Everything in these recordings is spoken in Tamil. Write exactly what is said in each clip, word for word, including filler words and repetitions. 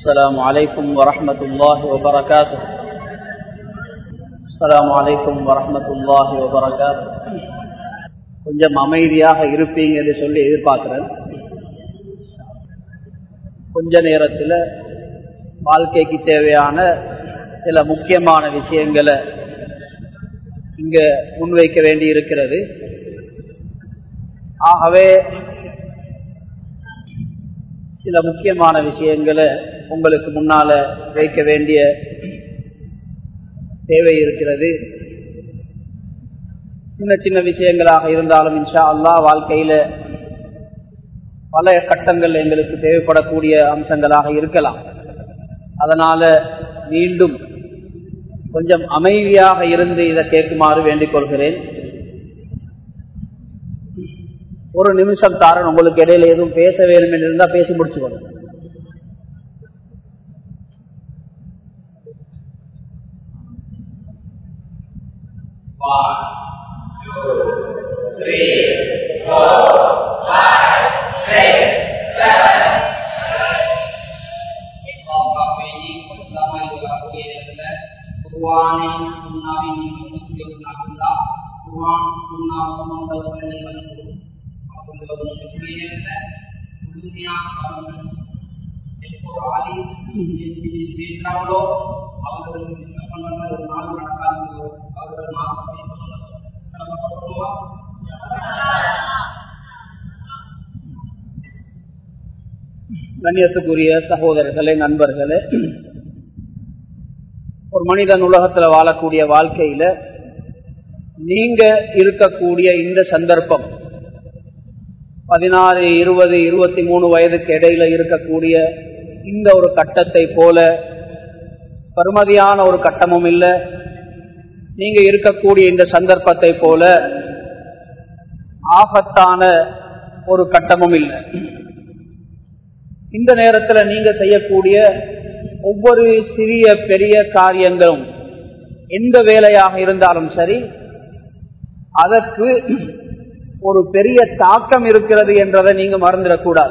السلام عليكم ورحمة الله وبركاته. السلام عليكم ورحمة الله وبركاته. கொஞ்சம் அமைதியாக இருப்பீங்க என்று சொல்லி எதிர்பார்க்கிறேன். கொஞ்ச நேரத்தில் வாழ்க்கைக்கு தேவையான சில முக்கியமான விஷயங்களை இங்க முன்வைக்க வேண்டி இருக்கிறது. ஆகவே சில முக்கியமான விஷயங்களை உங்களுக்கு முன்னால வைக்க வேண்டிய தேவை இருக்கிறது. சின்ன சின்ன விஷயங்களாக இருந்தாலும் இன்ஷா அல்லாஹ் வாழ்க்கையில பல கட்டங்கள் எங்களுக்கு தேவைப்படக்கூடிய அம்சங்களாக இருக்கலாம். அதனால மீண்டும் கொஞ்சம் அமைதியாக இருந்து இதை கேட்குமாறு வேண்டிக் கொள்கிறேன். ஒரு நிமிஷம் தாரன், உங்களுக்கு இடையில எதுவும் பேச வேண்டும் என்று இருந்தால் பேசி முடிச்சுக்கணும். கண்ணியத்துக்குரிய சகோதரர்களே, நண்பர்களே, ஒரு மனிதன் உலகத்தில் வாழக்கூடிய வாழ்க்கையில நீங்க இருக்கக்கூடிய இந்த சந்தர்ப்பம் பதினாறு இருபது இருபத்தி மூணு வயதுக்கு இடையில இருக்கக்கூடிய இந்த ஒரு கட்டத்தை போல பெருமதியான ஒரு கட்டமும் இல்லை. நீங்க இருக்கக்கூடிய இந்த சந்தர்ப்பத்தை போல ஆபத்தான ஒரு கட்டமும் இல்லை. இந்த நேரத்தில் நீங்க செய்யக்கூடிய ஒவ்வொரு சிறிய பெரிய காரியங்களும் எந்த வேலையாக இருந்தாலும் சரி, அதற்கு ஒரு பெரிய தாக்கம் இருக்கிறது என்றதை நீங்க மறந்துடக்கூடாது.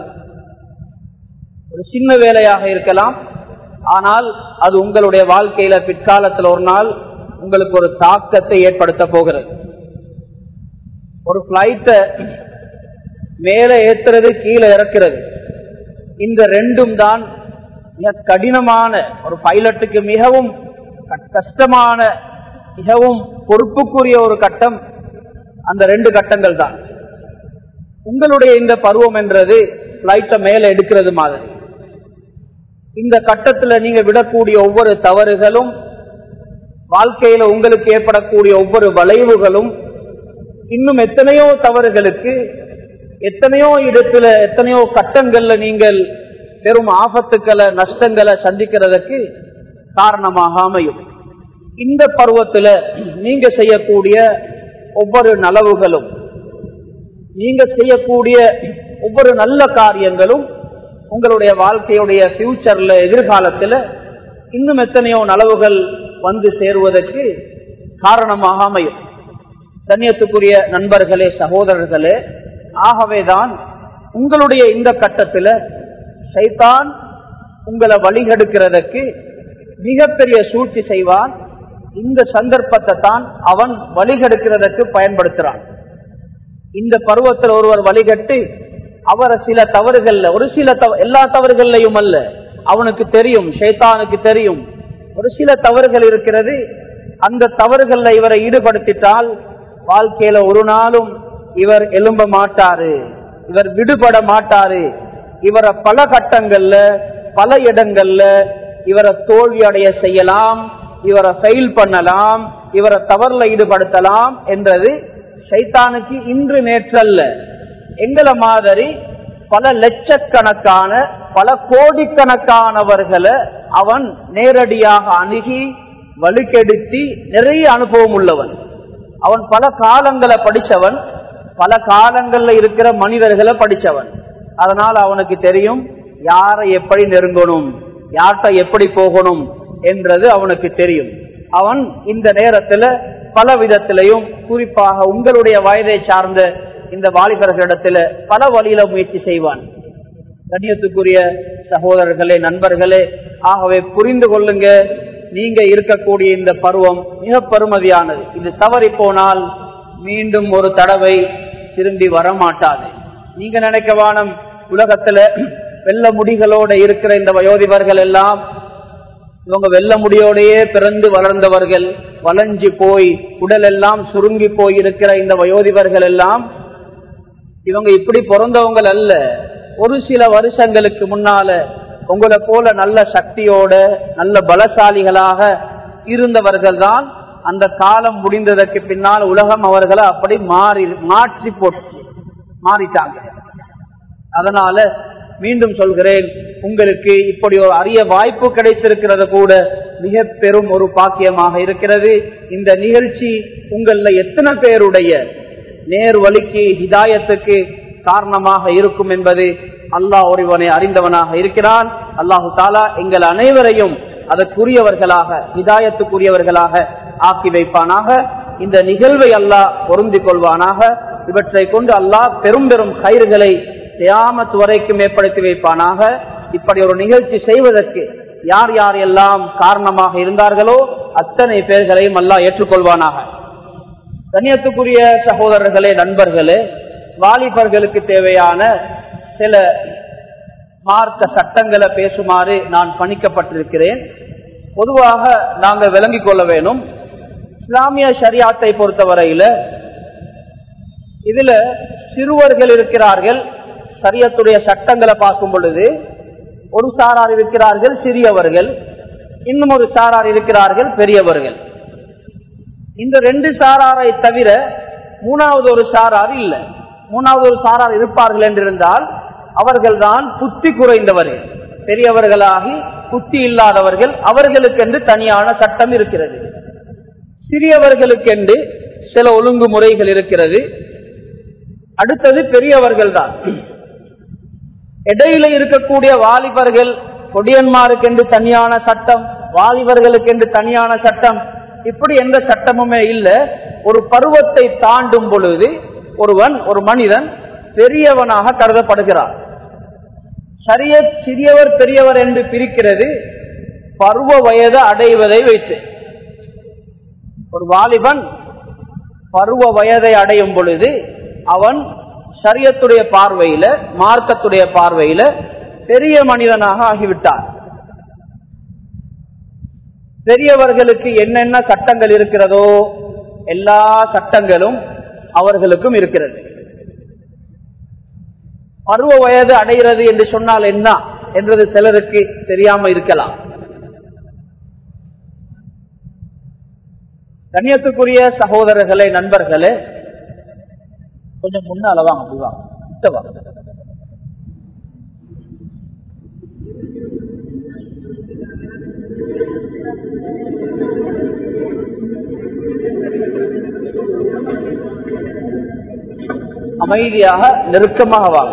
ஒரு சின்ன வேலையாக இருக்கலாம், ஆனால் அது உங்களுடைய வாழ்க்கையில பிற்காலத்தில் ஒரு நாள் உங்களுக்கு ஒரு தாக்கத்தை ஏற்படுத்த போகிறது. ஒரு பிளைட்டை மேலே ஏற்றுறது, கீழே இறக்கிறது, இந்த ரெண்டும் தான் மிக கடினமான, ஒரு பைலட்டுக்கு மிகவும் கஷ்டமான, மிகவும் பொறுப்புக்குரிய ஒரு கட்டம். அந்த ரெண்டு கட்டங்கள் தான். உங்களுடைய இந்த பருவம் என்றது பிளைட்டை மேலே எடுக்கிறது மாதிரி. இந்த கட்டத்தில் நீங்க விடக்கூடிய ஒவ்வொரு தவறுகளும், வாழ்க்கையில உங்களுக்கு ஏற்படக்கூடிய ஒவ்வொரு வளைவுகளும், இன்னும் எத்தனையோ தவறுகளுக்கு எத்தனையோ இடத்துல எத்தனையோ கட்டங்கள்ல நீங்கள் பெரும் ஆபத்துக்களை நஷ்டங்களை சந்திக்கிறதுக்கு காரணமாக அமையும். இந்த பருவத்தில் நீங்க செய்யக்கூடிய ஒவ்வொரு நலவுகளும், நீங்க செய்யக்கூடிய ஒவ்வொரு நல்ல காரியங்களும் உங்களுடைய வாழ்க்கையுடைய ஃபியூச்சர்ல, எதிர்காலத்தில் இன்னும் எத்தனையோ நலவுகள் வந்து சேருவதற்கு காரணமாக அமையும். கண்ணியத்துக்குரிய நண்பர்களே, சகோதரர்களே, ஆகவேதான் உங்களுடைய இந்த கட்டத்தில் சைத்தான் உங்களை வழிகெடுக்கிறதுக்கு மிகப்பெரிய சூழ்ச்சி செய்வான். இந்த சந்தர்ப்பத்தை தான் அவன் வழிகெடுக்கிறதுக்கு பயன்படுத்துறான். இந்த பருவத்தில் ஒருவர் வழிகட்டு அவரை சில தவறுகள்ல, ஒரு சில எல்லா தவறுகள்லையும் அல்ல, அவனுக்கு தெரியும், ஷைத்தானுக்கு தெரியும் ஒரு சில தவறுகள் இருக்கிறது. அந்த தவறுகள்ல இவரை ஈடுபடுத்திட்டால் வாழ்க்கையில ஒரு நாளும் இவர் எழும்ப மாட்டாரு, இவர் விடுபட மாட்டாரு. இவரை பல கட்டங்கள்ல, பல இடங்கள்ல இவரை தோல்வி அடைய செய்யலாம், இவரை ஃபெயில் பண்ணலாம், இவரை தவறுல ஈடுபடுத்தலாம் என்றது ஷைத்தானுக்கு இன்று நேற்றல்ல. எங்களை மாதிரி பல லட்சக்கணக்கான, பல கோடிக்கணக்கானவர்களை அவன் நேரடியாக அணுகி வலுக்கெடுத்தி நிறைய அனுபவம் உள்ளவன். அவன் பல காலங்களை படித்தவன், பல காலங்கள்ல இருக்கிற மனிதர்களை படித்தவன். அதனால அவனுக்கு தெரியும் யாரை எப்படி நெருங்கணும், யார்கிட்ட எப்படி போகணும் என்றது அவனுக்கு தெரியும். அவன் இந்த நேரத்துல பல விதத்திலையும், குறிப்பாக உங்களுடைய வயதை சார்ந்த இந்த வாலிபர்களிடத்துல பல வழியில முயற்சி செய்வான். கண்ணியத்துக்குரிய சகோதரர்களே, நண்பர்களே, ஆகவே புரிந்து கொள்ளுங்க, நீங்க இருக்கக்கூடிய இந்த பருவம் மிக பெருமதியானது. இது தவறி போனால் மீண்டும் ஒரு தடவை திரும்பி வரமாட்டாது. நீங்க நினைக்க வானம் உலகத்துல வெள்ள முடிகளோட இருக்கிற இந்த வயோதிபர்கள் எல்லாம் இவங்க வெள்ள முடியோடையே பிறந்து வளர்ந்தவர்கள், வளைஞ்சு போய் உடல் எல்லாம் சுருங்கி போய் இருக்கிற இந்த வயோதிபர்கள் எல்லாம் இவங்க இப்படி பிறந்தவங்கள் அல்ல. ஒரு சில வருஷங்களுக்கு முன்னால உங்களை போல நல்ல சக்தியோட நல்ல பலசாலிகளாக இருந்தவர்கள் தான் அந்த காலம் முடிந்ததற்கு பின்னால் உலகம் அவர்களை அப்படி மாறி மாற்றி போட்டு மாறிட்டாங்க. அதனால மீண்டும் சொல்கிறேன், உங்களுக்கு இப்படி ஒரு அரிய வாய்ப்பு கிடைத்திருக்கிறது கூட மிக பெரும் ஒரு பாக்கியமாக இருக்கிறது. இந்த நிகழ்ச்சி உங்கள எத்தனை பேருடைய நேர் வழிக்கு ஹிதாயத்துக்கு காரணமாக இருக்கும் என்பது அல்லாஹ் ஒருவனை அறிந்தவனாக இருக்கிறான். அல்லாஹு தாலா எங்கள் அனைவரையும் அதற்குரியவர்களாக ஹிதாயத்துக்குரியவர்களாக ஆக்கி வைப்பானாக. இந்த நிகழ்வை அல்லாஹ் பொருந்திக் கொள்வானாக. இவற்றை கொண்டு அல்லாஹ் பெரும் பெரும் கயிறுகளை கியாமத் வரைக்கும் ஏற்படுத்தி வைப்பானாக. இப்படி ஒரு நிகழ்ச்சி செய்வதற்கு யார் யார் எல்லாம் காரணமாக இருந்தார்களோ அத்தனை பேர்களையும் அல்லாஹ் ஏற்றுக்கொள்வானாக. கண்ணியத்துக்குரிய சகோதரர்களே, நண்பர்களே, வாலிபர்களுக்கு தேவையான சில மார்க்க சட்டங்களை பேசுமாறு நான் பணிக்கப்பட்டிருக்கிறேன். பொதுவாக நாங்கள் விளங்கிக் கொள்ள வேணும், இஸ்லாமிய ஷரியாத்தை பொறுத்தவரையில இதுல சிறுவர்கள் இருக்கிறார்கள். ஷரியத்துடைய சட்டங்களை பார்க்கும் பொழுது ஒரு சாரார் இருக்கிறார்கள் சிறியவர்கள், இன்னும் ஒரு சாரார் இருக்கிறார்கள் பெரியவர்கள். இந்த ரெண்டு சாராரை தவிர மூணாவது ஒரு சாரார் இல்லை. மூணாவது ஒரு சாரார் இருப்பார்கள் என்றிருந்தால் அவர்கள் தான் புத்தி குறைந்தவர்கள், பெரியவர்களாகி புத்தி இல்லாதவர்கள். அவர்களுக்கென்று தனியான சட்டம் இருக்கிறது. சிறியவர்களுக்கென்று சில ஒழுங்குமுறைகள் இருக்கிறது. அடுத்தது பெரியவர்கள் தான். இடையில இருக்கக்கூடிய வாலிபர்கள், கொடியன்மாருக்கென்று தனியான சட்டம், வாலிபர்களுக்கென்று தனியான சட்டம், இப்படி எந்த சட்டமுமே இல்லை. ஒரு பருவத்தை தாண்டும் பொழுது ஒருவன் ஒரு மனிதன் பெரியவனாக கருதப்படுகிறார். ஷரியத் சிறியவர் பெரியவர் என்று பிரிக்கிறது பருவ வயது அடைவதை வைத்து. ஒரு வாலிபன் பருவ வயதை அடையும் பொழுது அவன் ஷரியத்துடைய பார்வையில, மார்க்கத்துடைய பார்வையில பெரிய மனிதனாக ஆகிவிட்டான். பெரியவர்களுக்கு என்னென்ன சட்டங்கள் இருக்கிறதோ எல்லா சட்டங்களும் அவர்களுக்கும் இருக்கிறது. பருவ வயது அடைகிறது என்று சொன்னால் என்ன என்றது சிலருக்கு தெரியாம இருக்கலாம். கண்ணியத்துக்குரிய சகோதரர்களே, நண்பர்களே, கொஞ்சம் முன்னால வாங்க, அப்படி வாங்க, கிட்ட வாங்க. அமைதியாக நெருக்கமாக வாங்க.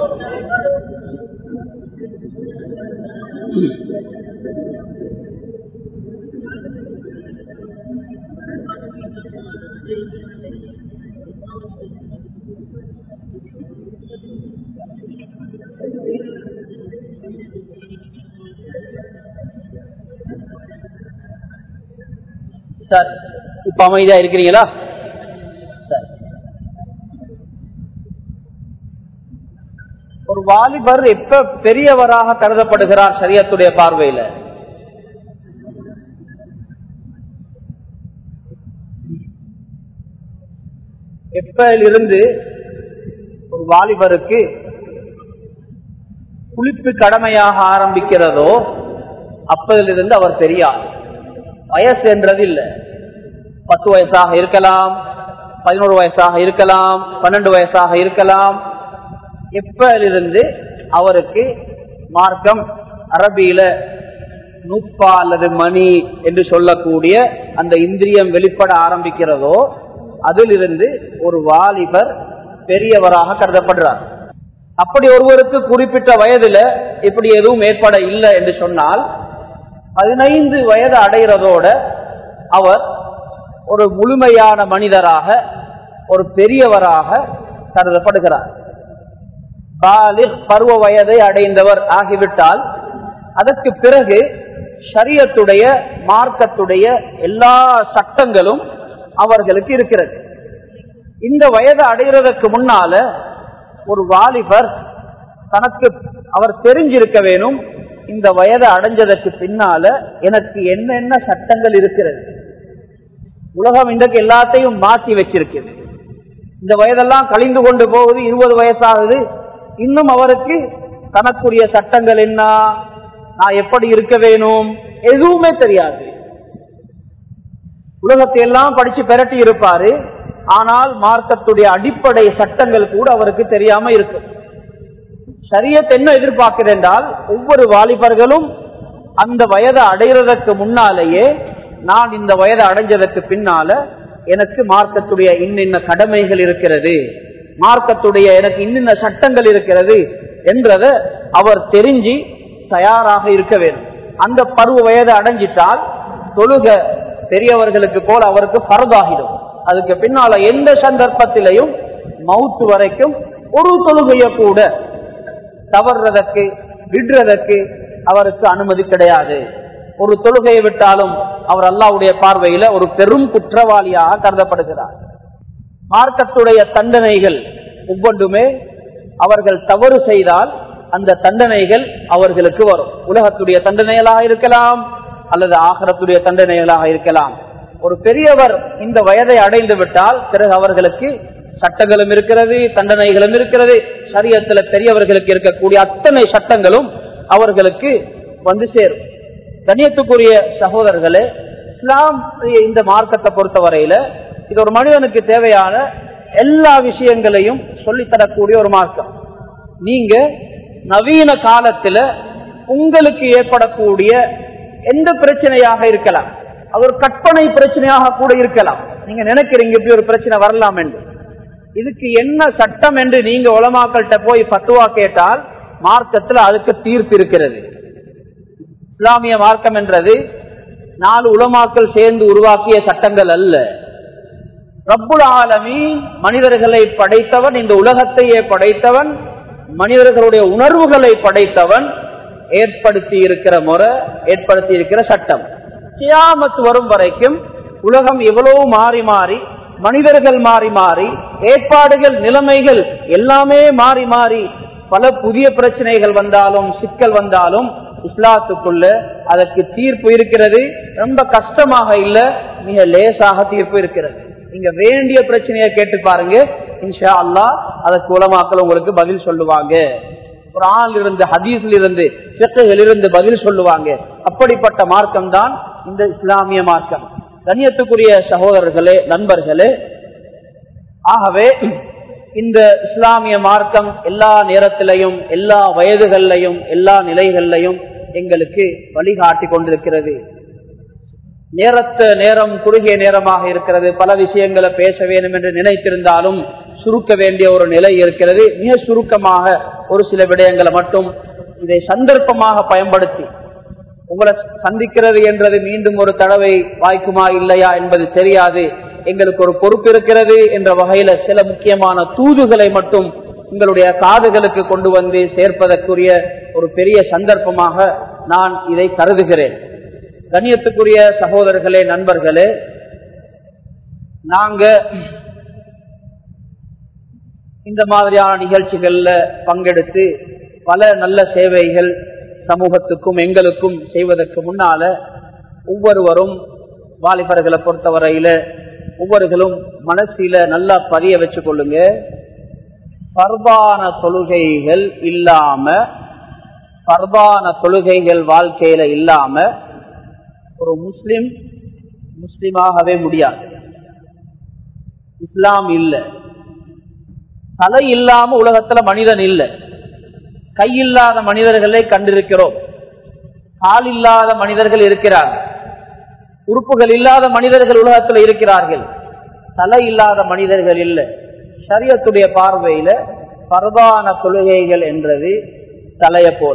சார், இப்ப அமைதியா இருக்கிறீங்களா? ஒரு வாலிபர் எப்ப பெரியவராக கருதப்படுகிறார் ஷரியத்துடைய பார்வையில? எப்பயிலிருந்து ஒரு வாலிபருக்கு குளிப்பு கடமையாக ஆரம்பிக்கிறதோ அப்பதிலிருந்து அவர் பெரியார். வயசு என்றது இல்லை. பத்து வயசாக இருக்கலாம், பதினோரு வயசாக இருக்கலாம், பன்னெண்டு வயசாக இருக்கலாம். எப்பயிலிருந்து அவருக்கு மார்க்கம் அரபியில நுப்பா அல்லது மணி என்று சொல்லக்கூடிய அந்த இந்திரியம் வெளிப்பட ஆரம்பிக்கிறதோ அதிலிருந்து ஒரு வாலிபர் பெரியவராக கருதப்படுறார். அப்படி ஒருவருக்கு குறிப்பிட்ட வயதுல இப்படி எதுவும் ஏற்பட இல்லை என்று சொன்னால் பதினைந்து வயது அடைகிறதோட அவர் ஒரு முழுமையான மனிதராக, ஒரு பெரியவராக கருதப்படுகிறார். பாலிக் பருவ வயதை அடைந்தவர் ஆகிவிட்டால் அதற்கு பிறகு ஷரியத்துடைய மார்க்கத்துடைய எல்லா சட்டங்களும் அவர்களுக்கு இருக்கிறது. இந்த வயதை அடைகிறதுக்கு முன்னால ஒரு வாலிபர் தனக்கு அவர் தெரிஞ்சிருக்க வேணும், இந்த வயதை அடைஞ்சதற்கு பின்னால எனக்கு என்னென்ன சட்டங்கள் இருக்கிறது. உலகம் இன்றைக்கு எல்லாத்தையும் மாற்றி வச்சிருக்கிறது. இந்த வயதெல்லாம் கழிந்து கொண்டு போகுது, இருபது வயசாகுது, இன்னும் அவருக்கு தனக்குரிய சட்டங்கள் என்ன, நான் எப்படி இருக்க வேணும், எதுவுமே தெரியாது. உலகத்தை எல்லாம் படிச்சு பெரட்டி இருப்பாரு, ஆனால் மார்க்கத்துடைய அடிப்படை சட்டங்கள் கூட அவருக்கு தெரியாம இருக்கும். ஷரியத் என்ன எதிர்பார்க்கிறது என்றால், ஒவ்வொரு வாலிபர்களும் அந்த வயதை அடைகிறதற்கு முன்னாலேயே, நான் இந்த வயதை அடைஞ்சதற்கு பின்னால எனக்கு மார்க்கத்துடைய இன்னின்ன கடமைகள் இருக்கிறது, மார்க்கத்துடைய எனக்கு இன்னின்ன சட்டங்கள் இருக்கிறது என்றத அவர் தெரிஞ்சு தயாராக இருக்க வேண்டும். அந்த பருவ வயதை அடைஞ்சிட்டால் தொழுக பெரியவர்களுக்கு போல அவருக்கு ஃபர்தாகிடும். அதுக்கு பின்னால எந்த சந்தர்ப்பத்திலையும் மவுத்து வரைக்கும் ஒரு தொழுகைய கூட தவறுறதற்கு விடுறதற்கு அவருக்கு அனுமதி கிடையாது. ஒரு தொழுகையை விட்டாலும் அவர் அல்லாஹ்வுடைய பார்வையில ஒரு பெரும் குற்றவாளியாக கருதப்படுகிறார். மார்க்கத்துடைய தண்டனைகள் ஒவ்வொன்றுமே அவர்கள் தவறு செய்தால் அந்த தண்டனைகள் அவர்களுக்கு வரும். உலகத்துடைய தண்டனைகளாக இருக்கலாம் அல்லது ஆகிரத்துடைய தண்டனைகளாக இருக்கலாம். ஒரு பெரியவர் இந்த வயதை அடைந்து விட்டால் பிறகு அவர்களுக்கு சட்டங்களும் இருக்கிறது, தண்டனைகளும் இருக்கிறது. ஷரியத்தில் பெரியவர்களுக்கு இருக்கக்கூடிய அத்தனை சட்டங்களும் அவர்களுக்கு வந்து சேரும். கண்ணியத்துக்குரிய சகோதரர்களே, இஸ்லாம் இந்த மார்க்கத்தை பொறுத்தவரையில இது ஒரு மனிதனுக்கு தேவையான எல்லா விஷயங்களையும் சொல்லித்தரக்கூடிய ஒரு மார்க்கம். நீங்க நவீன காலத்துல உங்களுக்கு ஏற்படக்கூடிய எந்த பிரச்சனையாக இருக்கலாம், அது ஒரு கற்பனை பிரச்சனையாக கூட இருக்கலாம். நீங்க நினைக்கிறீங்க இப்படி ஒரு பிரச்சனை வரலாம் என்று, இதுக்கு என்ன சட்டம் என்று நீங்க உலமாக்கள்கிட்ட போய் ஃபத்வா கேட்டால் மார்க்கத்தில் அதுக்கு தீர்ப்பு இருக்கிறது. இஸ்லாமிய மார்க்கம் என்றது நாலு உலமாக்கள் சேர்ந்து உருவாக்கிய சட்டங்கள் அல்ல. ரப்புல் ஆலமீன் மனிதர்களை படைத்தவன், இந்த உலகத்தையே படைத்தவன், மனிதர்களுடைய உணர்வுகளை படைத்தவன், ஏற்படுத்தி இருக்கிற முறை, ஏற்படுத்தி இருக்கிற சட்டம். கியாமத் வரும் வரைக்கும் உலகம் எவ்வளவு மாறி மாறி, மனிதர்கள் மாறி மாறி, ஏற்பாடுகள் நிலைமைகள் எல்லாமே மாறி மாறி, பல புதிய பிரச்சனைகள் வந்தாலும் சிக்கல் வந்தாலும் இஸ்லாத்துக்குள்ள அதற்கு தீர்ப்பு இருக்கிறது. ரொம்ப கஷ்டமாக இல்ல, மிக லேசாக தீர்ப்பு இருக்கிறது. நீங்க வேண்டிய பிரச்சனையை கேட்டு பாருங்க, இன்ஷா அல்லாஹ் அதற்கு உலமாக்கள் உங்களுக்கு பதில் சொல்லுவாங்க. குர்ஆனில் இருந்து, ஹதீஸில் இருந்து, ஃபிக்ஹில் இருந்து பதில் சொல்லுவாங்க. அப்படிப்பட்ட மார்க்கம் தான் இந்த இஸ்லாமிய மார்க்கம். கண்ணியத்துக்குரிய சகோதரர்களே, நண்பர்களே, ஆகவே இந்த இஸ்லாமிய மார்க்கம் எல்லா நேரத்திலையும், எல்லா வயதுகளிலையும், எல்லா நிலைகளிலையும் எங்களுக்கு வழிகாட்டி கொண்டிருக்கிறது. நேரத்த நேரம் குறுகிய நேரமாக இருக்கிறது. பல விஷயங்களை பேச வேண்டும் என்று நினைத்திருந்தாலும் சுருக்க வேண்டிய ஒரு நிலை இருக்கிறது. மிக சுருக்கமாக ஒரு சில விடயங்களை மட்டும் இதை சந்தர்ப்பமாக பயன்படுத்தி, உங்களை சந்திக்கிறது என்றது மீண்டும் ஒரு தடவை வாய்க்குமா இல்லையா என்பது தெரியாது, எங்களுக்கு ஒரு பொறுப்பு இருக்கிறது என்ற வகையில சில முக்கியமான தூதுகளை மட்டும் உங்களுடைய காதுகளுக்கு கொண்டு வந்து சேர்ப்பதற்குரிய ஒரு பெரிய சந்தர்ப்பமாக நான் இதை கருதுகிறேன். கண்ணியத்துக்குரிய சகோதரர்களே, நண்பர்களே, நாங்க இந்த மாதிரியான நிகழ்ச்சிகள்ல பங்கெடுத்து பல நல்ல சேவைகள் சமூகத்துக்கும் எங்களுக்கும் செய்வதற்கு முன்னால ஒவ்வொருவரும் வாலிபர்களை பொறுத்தவரையில ஒவ்வொருகளும் மனசில நல்லா பதிய வச்சு கொள்ளுங்க. பர்பான தொழுகைகள் இல்லாம, பர்பான தொழுகைகள் வாழ்க்கையில இல்லாம ஒரு முஸ்லிம் முஸ்லிமாகவே முடியாது. இஸ்லாம் இல்ல. தலை இல்லாம உலகத்துல மனிதன் இல்லை. கையில்லாத மனிதர்களை கண்டிருக்கிறோம். கால் இல்லாத மனிதர்கள் இருக்கிறார்கள். உறுப்புகள் இல்லாத மனிதர்கள் உலகத்தில் இருக்கிறார்கள். தலை இல்லாத மனிதர்கள் இல்லை. ஷரியத்துடைய பார்வையில பர்பான தொழுகைகள் என்றது தலைய போல.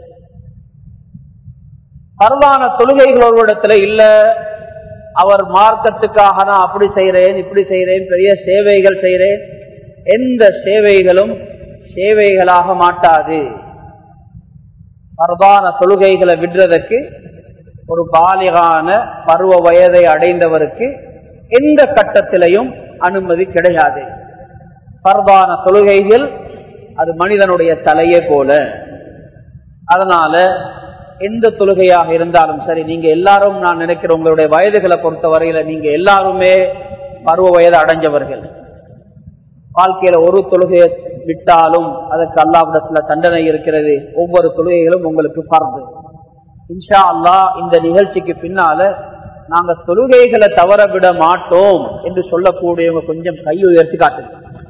பர்பான தொழுகைகள் ஒரு இடத்துல இல்ல, அவர் மார்க்கத்துக்காக நான் அப்படி செய்யறேன் இப்படி செய்யறேன், பெரிய சேவைகள் செய்யறேன், எந்த சேவைகளும் சேவைகளாக மாட்டாது. பரதான தொழுகைகளை விடுறதுக்கு ஒரு பாலிகான பருவ வயதை அடைந்தவருக்கு எந்த கட்டத்திலையும் அனுமதி கிடையாது. பரதான தொழுகைகள் அது மனிதனுடைய தலையே போல. அதனால எந்த தொழுகையாக இருந்தாலும் சரி, நீங்க எல்லாரும், நான் நினைக்கிறேன் உங்களுடைய வயதுகளை பொறுத்த வரையில நீங்க எல்லாருமே பருவ வயது அடைஞ்சவர்கள். வாழ்க்கையில ஒரு தொழுகையை விட்டாலும் அதற்கு அல்லாஹ்விடத்துல தண்டனை இருக்கிறது. ஒவ்வொரு தொழுகைகளும் உங்களுக்கு ஃபர்து. இன்ஷா அல்லாஹ் இந்த நிகழ்ச்சிக்கு பின்னால நாங்க தொழுகைகளை தவற விட மாட்டோம் என்று சொல்லக்கூடியவங்க கொஞ்சம் கை உயர்த்தி காட்டுங்க.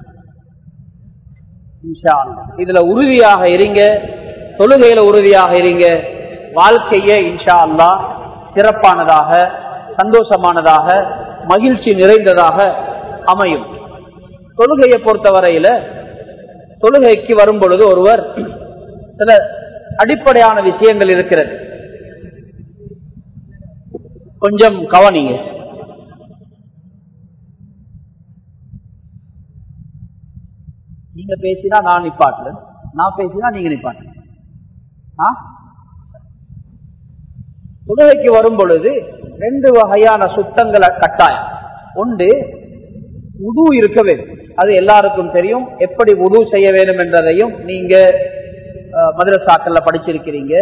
இன்ஷா அல்லாஹ் இதுல உறுதியாக இருங்க, தொழுகையில உறுதியாக இருங்க. வாழ்க்கையே இன்ஷா அல்லாஹ் சிறப்பானதாக, சந்தோஷமானதாக, மகிழ்ச்சி நிறைந்ததாக அமையும். தொழுகையை பொறுத்தவரையில தொழுகைக்கு வரும் பொழுது ஒருவர் சில அடிப்படையான விஷயங்கள் இருக்கிறது, கொஞ்சம் கவனிங்க. நீங்க பேசினா நான் நிப்பாட்டுல, நான் பேசினா நீங்க நிப்பாட்டு. தொழுகைக்கு வரும் பொழுது ரெண்டு வகையான சுத்தங்களை கட்டாயம். ஒன்று, உது இருக்க வேண்டும். அது எல்லாருக்கும் தெரியும். எப்படி உது செய்ய வேண்டும் என்றதையும் நீங்க மதரசாக்கள்ல படிச்சிருக்கிறீங்க.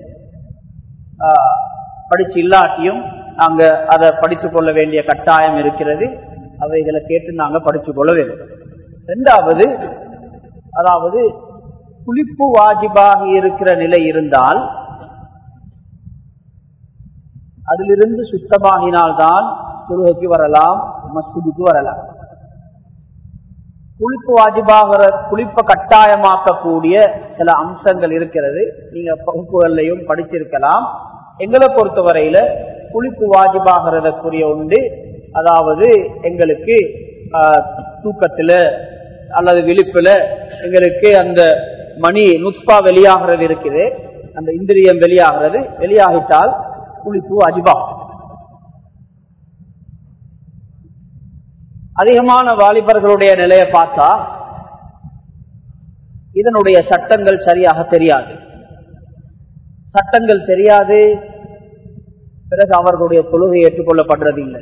படிச்சு இல்லாட்டியும் நாங்க அதை படித்துக் கொள்ள வேண்டிய கட்டாயம் இருக்கிறது. அவைகளை கேட்டு நாங்க படித்துக் கொள்ள வேண்டும். இரண்டாவது, அதாவது குளிப்பு வாஜிபாக இருக்கிற நிலை இருந்தால் அதிலிருந்து சுத்தமாகினால்தான் தொழுகைக்கு வரலாம், மஸ்ஜிதுக்கு வரலாம். குளிப்பு வாஜிபாகிற குளிப்ப கட்டாயமாக்கக்கூடிய சில அம்சங்கள் இருக்கிறது. நீங்க வகுப்புகளையும் படிச்சிருக்கலாம். எங்களை பொறுத்தவரையில குளிப்பு வாஜிபாகிறதுக்குரிய உண்டு. அதாவது எங்களுக்கு தூக்கத்துல அல்லது விழிப்புல எங்களுக்கு அந்த மணி நுட்பா வெளியாகிறது இருக்குது, அந்த இந்திரியம் வெளியாகிறது. வெளியாகிட்டால் குளிப்பு வாஜிபா. அதிகமான வாலிபர்களுடைய நிலையை பார்த்தா இதனுடைய சட்டங்கள் சரியாக தெரியாது. சட்டங்கள் தெரியாது, பிறகு அவர்களுடைய தொழுகை ஏற்றுக்கொள்ளப்படுறது இல்லை.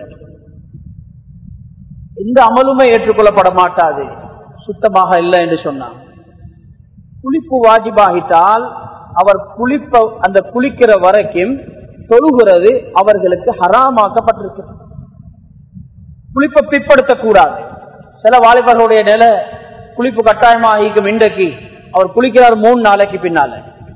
இந்த அமலுமே ஏற்றுக்கொள்ளப்பட மாட்டாது சுத்தமாக இல்லை என்று சொன்னார். குளிப்பு வாஜிபாகிட்டால் அவர் குளிப்ப அந்த குளிக்கிற வரைக்கும் தொழுகிறது அவர்களுக்கு ஹராமாக்கப்பட்டிருக்கு. குளிப்பை பிற்படுத்தக்கூடாது. சில வாலிபர்களுடைய நிலை குளிப்பு கட்டாயமாகிக்கும். இன்றைக்கு அவர் குளிக்கிறார் மூணு நாளைக்கு பின்னால.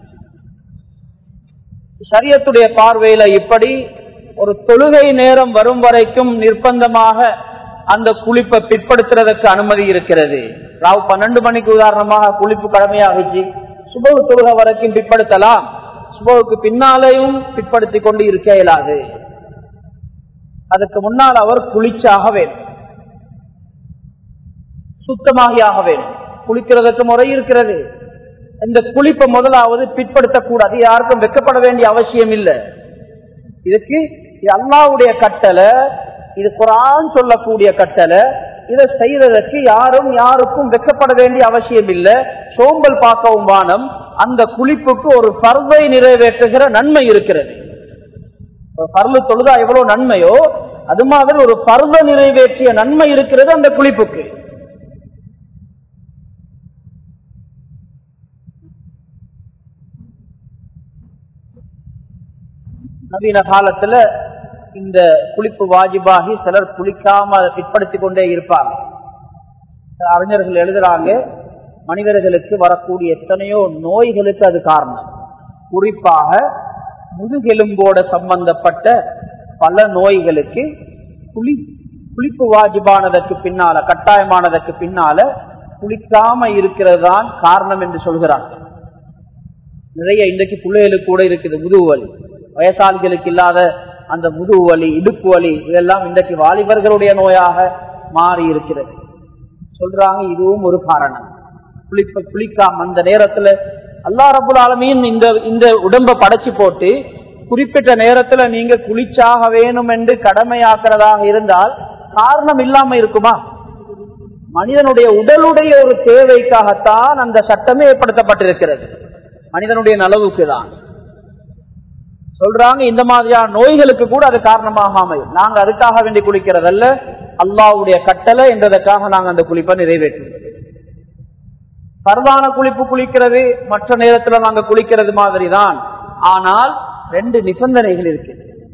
ஷரியத்துடைய பார்வையில இப்படி ஒரு தொழுகை நேரம் வரும் வரைக்கும் நிர்பந்தமாக அந்த குளிப்பை பிற்படுத்துறதுக்கு அனுமதி இருக்கிறது. ராவு பன்னெண்டு மணிக்கு உதாரணமாக குளிப்பு கடமையாகிச்சு, சுபகு தொழுகை வரைக்கும் பிற்படுத்தலாம். சுபகுக்கு பின்னாலேயும் பிற்படுத்தி கொண்டு இருக்க இயலாது. அதுக்கு முன்னால் அவர் குளிச்சாக வேண்டும், சுத்தமாகியாக வேண்டும். குளிக்கிறதுக்கு முறை இருக்கிறது. இந்த குளிப்பை முதலாவது பிற்படுத்தக்கூடாது. யாருக்கும் வெக்கப்பட வேண்டிய அவசியம் இல்லை. இதுக்கு இது அல்லாஹ்வுடைய கட்டளை, இது குர்ஆன் சொல்லக்கூடிய கட்டளை. இதை செய்யறதுக்கு யாரும் யாருக்கும் வெக்கப்பட வேண்டிய அவசியம் இல்லை. சோம்பல் பார்க்கவும் வானம். அந்த குளிப்புக்கு ஒரு ஃபர்தை நிறைவேற்றுகிற நன்மை இருக்கிறது. பர்லு தொழுதா எவ்வளவு நன்மையோ அது மாதிரி ஒரு பர்வ நிறைவேற்றிய நன்மை இருக்கிறது அந்த குளிப்புக்கு. நவீன காலத்துல இந்த குளிப்பு வாஜிபாகி சிலர் குளிக்காம அதை பிற்படுத்திக் கொண்டே இருப்பாங்க. அறிஞர்கள் எழுதுறாங்க, மனிதர்களுக்கு வரக்கூடிய எத்தனையோ நோய்களுக்கு அது காரணம். குறிப்பாக முதுகெலும்போட சம்பந்தப்பட்ட பல நோய்களுக்கு குளி குளிப்பு வாஜிபானதற்கு பின்னால, கட்டாயமானதற்கு பின்னால குளிக்காம இருக்கிறது தான் காரணம் என்று சொல்கிறாங்க. நிறைய இன்றைக்கு பிள்ளைகளுக்கு கூட இருக்குது முதுகு வலி. வயசாளிகளுக்கு இல்லாத அந்த முதுகு வலி, இடுப்பு வலி, இதெல்லாம் இன்றைக்கு வாலிபர்களுடைய நோயாக மாறி இருக்கிறது. சொல்றாங்க இதுவும் ஒரு காரணம். குளிப்ப குளிக்காம அந்த நேரத்துல அல்லாஹ் ரப்புல் ஆலமீன் இந்த இந்த உடம்பை படைச்சு போட்டு குறிப்பிட்ட நேரத்துல நீங்க குளிச்சாக வேணும் என்று கடமையாக்குறதாக இருந்தால் காரணம் இல்லாம இருக்குமா? மனிதனுடைய உடலுடைய ஒரு தேவைக்காகத்தான் அந்த சட்டமே ஏற்படுத்தப்பட்டிருக்கிறது. மனிதனுடைய நலவுக்கு தான். சொல்றாங்க இந்த மாதிரியான நோய்களுக்கு கூட அது காரணமாக அமையும். நாங்க அதுக்காக வேண்டி குளிக்கிறதல்ல, அல்லாஹ்வுடைய கட்டளை என்றதற்காக நாங்க அந்த குளிப்பை நிறைவேற்றுவோம். பரவான குளிப்பு குளிக்கிறது மற்ற நேரத்தில் நாங்க குளிக்கிறது மாதிரி தான். ஆனால் ரெண்டு நிபந்தனைகள் இருக்கு.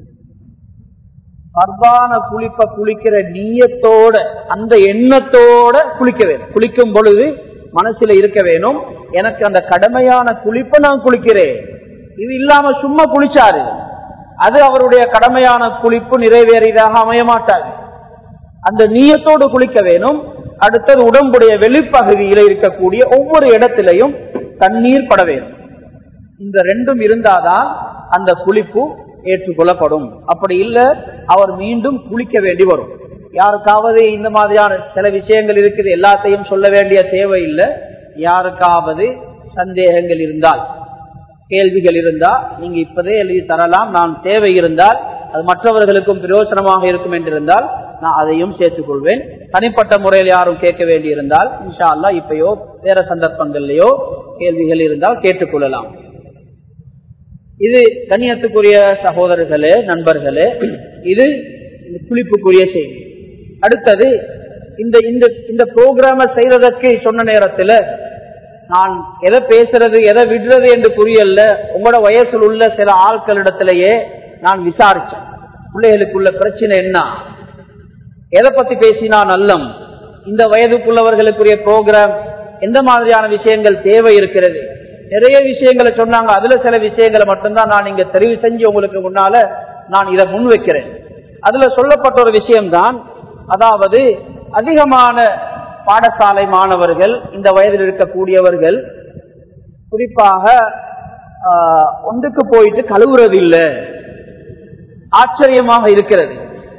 பரவான குளிப்ப குளிக்கிற நீயத்தோட அந்த எண்ணத்தோட குளிக்க வேணும். குளிக்கும் பொழுது மனசுல இருக்க வேணும், எனக்கு அந்த கடமையான குளிப்பை நான் குளிக்கிறேன். இது இல்லாம சும்மா குளிச்சாரு, அது அவருடைய கடமையான குளிப்பு நிறைவேறியதாக அமைய மாட்டாது. அந்த நீயத்தோடு குளிக்க வேணும். அடுத்தது உடம்புடைய வெளிப்பகுதியில இருக்கக்கூடிய ஒவ்வொரு இடத்திலையும் தண்ணீர் பட வேணும். இந்த ரெண்டும் இருந்தாதான் அந்த குளிப்பு ஏற்றுக்கொள்ளப்படும். அப்படி இல்லை அவர் மீண்டும் குளிக்க வேண்டி வரும். யாருக்காவது இந்த மாதிரியான சில விஷயங்கள் இருக்குது, எல்லாத்தையும் சொல்ல வேண்டிய தேவை இல்லை. யாருக்காவது சந்தேகங்கள் இருந்தால், கேள்விகள் இருந்தால் நீங்க இப்பதே எழுதி தரலாம். நான் தேவை இருந்தால் அது மற்றவர்களுக்கும் பிரயோஜனமாக இருக்கும் என்றிருந்தால் நான் அதையும் சேர்த்துக் கொள்வேன். தனிப்பட்ட முறையில் யாரும் கேட்க வேண்டி இருந்தால் இன்ஷா அல்லாஹ் இப்பயோ வேற சந்தர்ப்பங்கள்லயோ கேள்விகள் இருந்தால் கேட்டுக்கொள்ளலாம். இது கண்ணியத்துக்குரிய சகோதரர்களே, நண்பர்களே, இது குளிப்புக்குரிய செய்தி. அடுத்தது இந்த இந்த ப்ரோக்ராம செய்யறதற்கு சொன்ன நேரத்தில் நான் எதை பேசுறது எதை விடுறது என்று புரியல. உங்களோட வயசில் உள்ள சில ஆட்களிடத்திலேயே நான் விசாரிச்சேன், பிள்ளைகளுக்குள்ள பிரச்சனை என்ன, எதை பத்தி பேசினா நல்லம், இந்த வயதுக்குள்ளவர்களுக்குரிய ப்ரோக்ராம் எந்த மாதிரியான விஷயங்கள் தேவை இருக்கிறது. நிறைய விஷயங்களை சொன்னாங்க. அதுல சில விஷயங்களை மட்டும்தான் நான் இங்க தெரிவு செஞ்சு உங்களுக்கு முன்னால நான் இதை முன்வைக்கிறேன். அதுல சொல்லப்பட்ட ஒரு விஷயம்தான், அதாவது அதிகமான பாடசாலை மாணவர்கள், இந்த வயதில் இருக்கக்கூடியவர்கள் குறிப்பாக ஒன்றுக்கு போயிட்டு கழுவுறது இல்லை. ஆச்சரியமாக இருக்கிறது.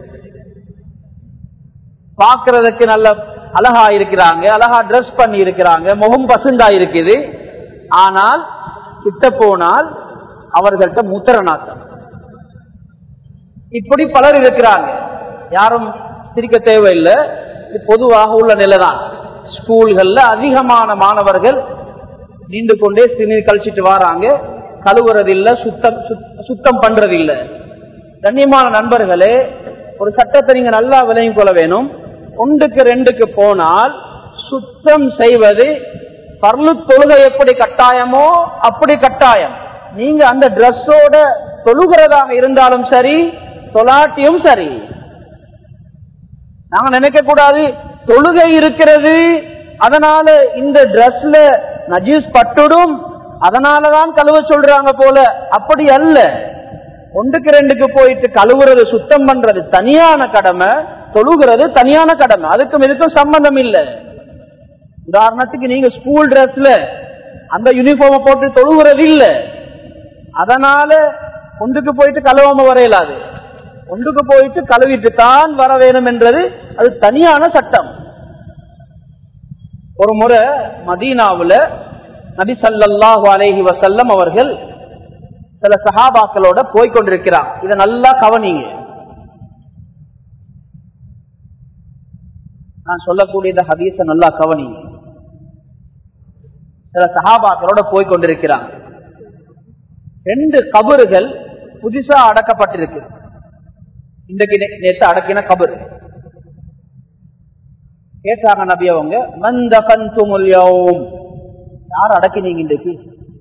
பார்க்கறதுக்கு நல்ல அழகா இருக்கிறாங்க, அழகா ட்ரெஸ் பண்ணி இருக்கிறாங்க, முகம் பசுந்தா இருக்குது. ஆனால் கிட்ட போனால் அவர்கள்ட்ட மூத்திர நாட்டம். இப்படி பலர் இருக்கிறாங்க. யாரும் சிரிக்க தேவையில்லை, பொதுவாக உள்ள நிலைதான். ஸ்கூல்கள்ல அதிகமான மாணவர்கள் நீண்டு கொண்டே சிறுநீர் கழிச்சிட்டு வராங்க, கழுவுறதில்லை, சுத்தம் சுத்தம் பண்றதில்லை. கண்ணியமான நண்பர்களே, ஒரு சட்டத்தை நீங்க நல்லா விளங்கிக் கொள்ள வேணும். ஒன்றுக்கு ரெண்டுக்கு போனால் சுத்தம் செய்வது பர்லு தொழுகை எப்படி கட்டாயமோ அப்படி கட்டாயம். நீங்க அந்த டிரெஸ்ஸோட தொழுகிறதாக இருந்தாலும் சரி, தொலாட்டியும் சரி. நாங்க நினைக்க கூடாது தொழுகை இருக்கிறது அதனால இந்த டிரெஸ்ல நஜீஸ் பட்டுடும் அதனாலதான் கழுவ சொல்றாங்க போல, அப்படி அல்ல. ஒன்றுக்கு ரெண்டுக்கு போயிட்டு கழுவுறது சுத்தம் பண்றது தனியான கடமை, தொழுகிறது தனியான கடமை. அதுக்கும் இதுக்கும் சம்பந்தம் இல்லை. உதாரணத்துக்கு நீங்க ஸ்கூல் டிரெஸ்ல அந்த யூனிஃபார்மை போட்டு தொழுகிறது இல்லை, அதனால ஒன்றுக்கு போயிட்டு கழுவாம வரையலாது. ஒன்றுக்கு போயிட்டு கழுவிட்டு தான் வர வேணும் என்றது அது தனியான சட்டம். ஒரு முறை மதீனாவுல நபி ஸல்லல்லாஹு அலைஹி வஸல்லம் அவர்கள் சில சஹாபாக்களோட போய்கொண்டிருக்கிறார். இதை நல்லா கவனிங்க. நான் சொல்லக்கூடிய இந்த ஹதீஸை நல்லா கவனிங்க. சில சஹாபாக்களோட போய்கொண்டிருக்கிறார். ரெண்டு கபறுகள் புதுசா அடக்கப்பட்டிருக்கு. இன்றைக்கு நேற்று அடக்கின கபர். கேட்டாங்க நபி அவங்க, மந்தகன்துமுல் யௌம், யார் அடக்கினீங்க இன்றைக்கு?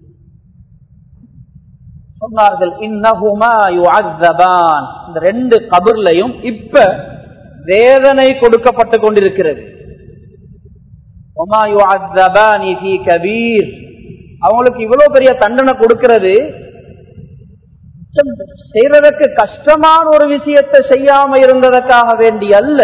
சொன்னார்கள், இன்னஹுமா யுஅzzபான், இந்த ரெண்டு கபர்லயும் இப்ப வேதனை கொடுக்கப்பட்டு கொண்டிருக்கிறது. வமா யுஅzzபானி ஃபீ கபீர், அவங்களுக்கு இவ்வளவு பெரிய தண்டனை கொடுக்கிறது செய்யறதுக்கு கஷ்டமான ஒரு விஷயத்தை செய்யாம இருந்ததற்காக வேண்டி அல்ல.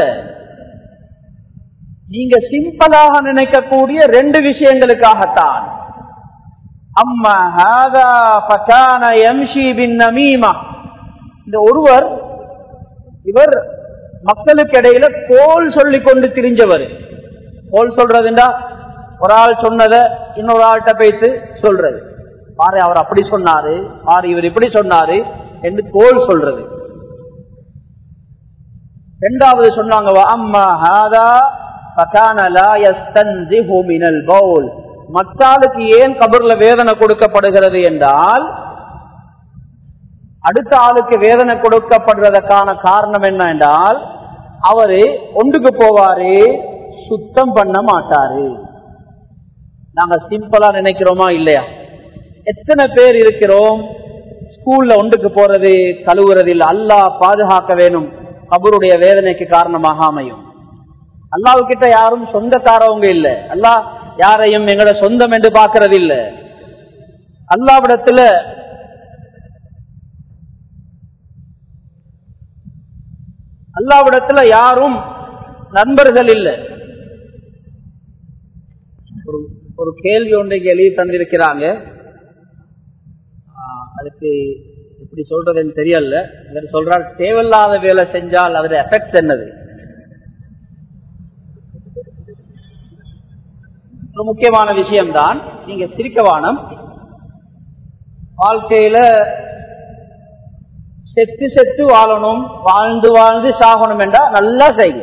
நீங்க சிம்பிளாக நினைக்கக்கூடிய ரெண்டு விஷயங்களுக்காகத்தான். அம்மா ஹாதா ஃபகான யம்ஷி பின்னமீமா, இந்த ஒருவர் இவர் மக்களுக்கு இடையில கோல் சொல்லி கொண்டு திரிஞ்சவர். கோல் சொல்றதுண்டா ஒரு ஆள் சொன்னதை இன்னொரு ஆள்கிட்ட போயிட்டு சொல்றது, பாரு அவர் அப்படி சொன்னாரு, பாரு இவர் இப்படி சொன்னாரு என்று கோல் சொல்றது. இரண்டாவது சொன்னாங்க, அம்மா ஹாதா ஃபகான லா யஸ்தன்ஸிஹு மினல் பௌல், மத்தாளுக்கு ஏன் கபர்ல வேதனை கொடுக்கப்படுகிறது என்றால் அடுத்த ஆளுக்கு வேதனை கொடுக்கப்படுறதுக்கான காரணம் என்ன என்றால், அவரு ஒன்றுக்கு போவாரு, சுத்தம் பண்ண மாட்டாரு. நாங்க சிம்பிளா நினைக்கிறோமா இல்லையா? எத்தனை பேர் இருக்கிறோம் ஸ்கூல்ல ஒன்றுக்கு போறது, கழுவுறது இல்லை. அல்லாஹ் பாதுகாக்க வேணும், கபருடைய வேதனைக்கு காரணமாக அமையும். அல்லாஹ்கிட்ட யாரும் சொந்தக்காரவங்க இல்லை. அல்லாஹ் யாரையும் எங்களோட சொந்தம் என்று பார்க்கறது இல்லை. அல்லாஹ்விடத்துல அல்லாஹ்விடத்துல யாரும் நண்பர்கள் இல்லை. ஒரு ஒரு கேள்வி ஒன்றைக்கு எழுதி தந்திருக்கிறாங்க. அதுக்கு எப்படி சொல்றதுன்னு தெரியல. இவர் சொல்றார், தேவையில்லாத வேலை செஞ்சால் அதோட எஃபெக்ட் என்னது? ஒரு முக்கியமான விஷயம்தான். நீங்க சிரிக்கவானம், வாழ்க்கையில செத்து செத்து வாழணும், வாழ்ந்து வாழ்ந்து சாகணும் என்றா நல்லா செய்ய.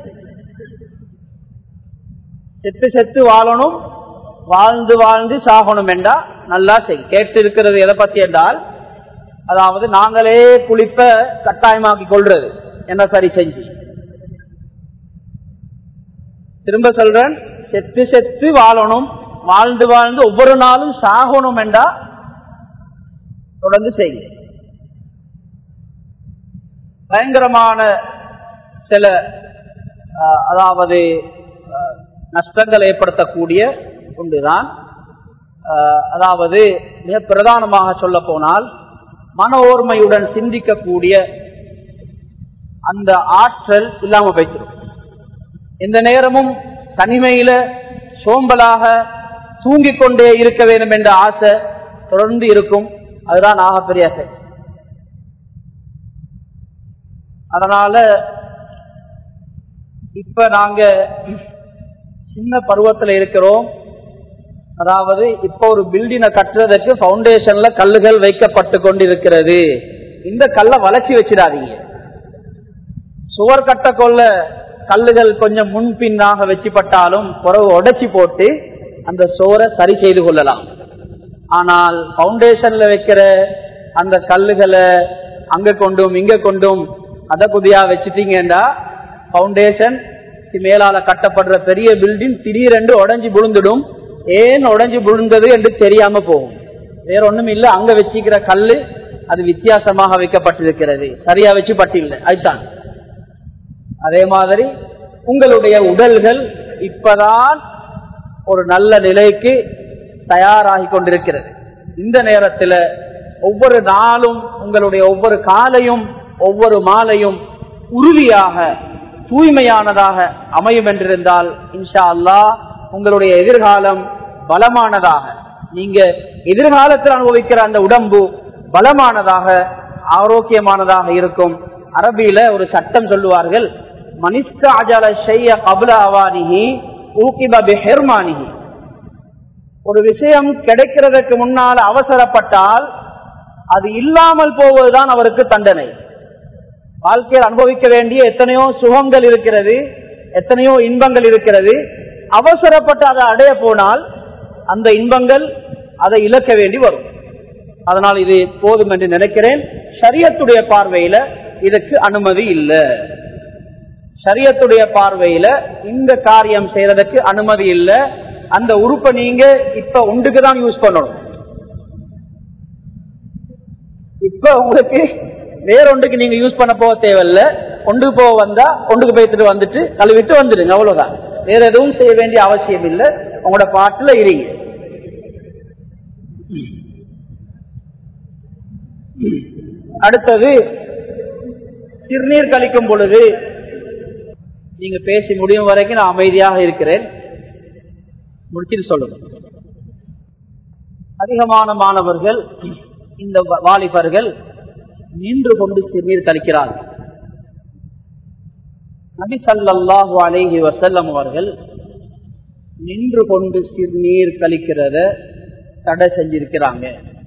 செத்து செத்து வாழணும், வாழ்ந்து வாழ்ந்து சாகணும் என்றா நல்லா செய். கேட்டு இருக்கிறது எதை பத்தி என்றால், அதாவது நாங்களே குளிப்ப கட்டாயமாக்கி கொள்றது என்ன சரி செஞ்சு. திரும்ப சொல்றேன், செத்து செத்து வாழணும், வாழ்ந்து வாழ்ந்து ஒவ்வொரு நாளும் சாகணும் என்றா தொடர்ந்து செய்ய. பயங்கரமான சில அதாவது நஷ்டங்கள் ஏற்படுத்தக்கூடிய ஒன்றுதான். அதாவது மிக பிரதானமாக சொல்ல போனால், மன ஓர்மையுடன் சிந்திக்கக்கூடிய அந்த ஆற்றல் இல்லாம போய்த்திரும். எந்த நேரமும் தனிமையில சோம்பலாக தூங்கிக் கொண்டே இருக்க வேண்டும் என்ற ஆசை தொடர்ந்து இருக்கும். அதுதான் ஆகப்பெரிய எஃபெக்ட். அதனால இப்ப நாங்க சின்ன பருவத்தில் இருக்கிறோம். அதாவது இப்ப ஒரு பில்டிங்கை கட்டுறதுக்கு பவுண்டேஷன்ல கல்லுகள் வைக்கப்பட்டு கொண்டிருக்கிறது. இந்த கல்லை வளைச்சி வச்சிடாதீங்க. சுவர் கட்ட கொள்ள கல்லுகள் கொஞ்சம் முன்பின்னாக வச்சுப்பட்டாலும் புறவு உடைச்சி போட்டு அந்த சுவரை சரி செய்து கொள்ளலாம். ஆனால் பவுண்டேஷன்ல வைக்கிற அந்த கல்லுகளை அங்க கொண்டும் இங்க கொண்டும் அத புதியா வச்சுட்டீங்கன்னா பவுண்டேஷன் மேலால கட்டப்படுற பெரிய பில்டிங் திடீரென்று உடஞ்சி விழுந்துடும். ஏன் உடஞ்சி விழுந்தது என்று தெரியாம போகும். வேற ஒண்ணும் இல்ல, அங்க வச்சுக்கிற கல்லு அது வித்தியாசமாக வைக்கப்பட்டிருக்கிறது, சரியா வச்சு பட்டில்லை. அதுதான். அதே மாதிரி உங்களுடைய உடல்கள் இப்பதான் ஒரு நல்ல நிலைக்கு தயாராகி கொண்டிருக்கிறது. இந்த நேரத்தில் ஒவ்வொரு நாளும் உங்களுடைய ஒவ்வொரு காலையும் ஒவ்வொரு மாலையும் உறுதியாக தூய்மையானதாக அமையும் என்றிருந்தால் இன்ஷா அல்லாஹ் உங்களுடைய எதிர்காலம் பலமானதாக, நீங்க எதிர்காலத்தில் அனுபவிக்கிற அந்த உடம்பு பலமானதாக ஆரோக்கியமானதாக இருக்கும். அரபியில ஒரு சட்டம் சொல்லுவார்கள், மனிஸ்தஅஜல ஷைஅ கப்ல அவானிஹி ஊகிப பிஹிர்மானிஹி. ஒரு விஷயம் கிடைக்கிறதுக்கு முன்னால் அவசரப்பட்டால் அது இல்லாமல் போவதுதான் அவருக்கு தண்டனை. வாழ்க்கையில் அனுபவிக்க வேண்டிய எத்தனையோ சுகங்கள் இருக்கிறது, எத்தனையோ இன்பங்கள் இருக்கிறது. அவசரப்பட்டு அதை அடைய போனால் அந்த இன்பங்கள் அதை இழக்க வேண்டி வரும். அதனால் இது போதும் என்று நினைக்கிறேன். ஷரியத்துடைய பார்வையில இதுக்கு அனுமதி இல்லை. ஷரியத்துடைய பார்வையில இந்த காரியம் செய்யறதுக்கு அனுமதி இல்லை. அந்த உறுப்பை நீங்க இப்ப ஒன்றுக்கு தான் யூஸ் பண்ணணும். இப்ப உங்களுக்கு வேற ஒன்றுக்கு நீங்க யூஸ் பண்ண போக தேவையில்லை. ஒன்றுக்கு போக வந்தா ஒன்றுக்கு போய்த்துட்டு வந்துட்டு கழுவிட்டு வந்துடுங்க, அவ்வளவுதான். வேற எதுவும் செய்ய வேண்டிய அவசியம் இல்லை. உங்களோட பாட்டுல இருங்க. அடுத்தது, சிறுநீர் கழிக்கும் பொழுது நீங்க பேசி முடியும் வரைக்கும் நான் அமைதியாக இருக்கிறேன், முடிச்சுட்டு சொல்லுங்க. அதிகமான மாணவர்கள், இந்த வாலிபர்கள் நின்று கொண்டு சிறுநீர் கழிக்கிறார்கள். நபி ஸல்லல்லாஹு அலைஹி வஸல்லம் அவர்கள் நின்று கொண்டு சிறுநீர் கழிக்கிறத தடை செஞ்சிருக்கிறாங்க.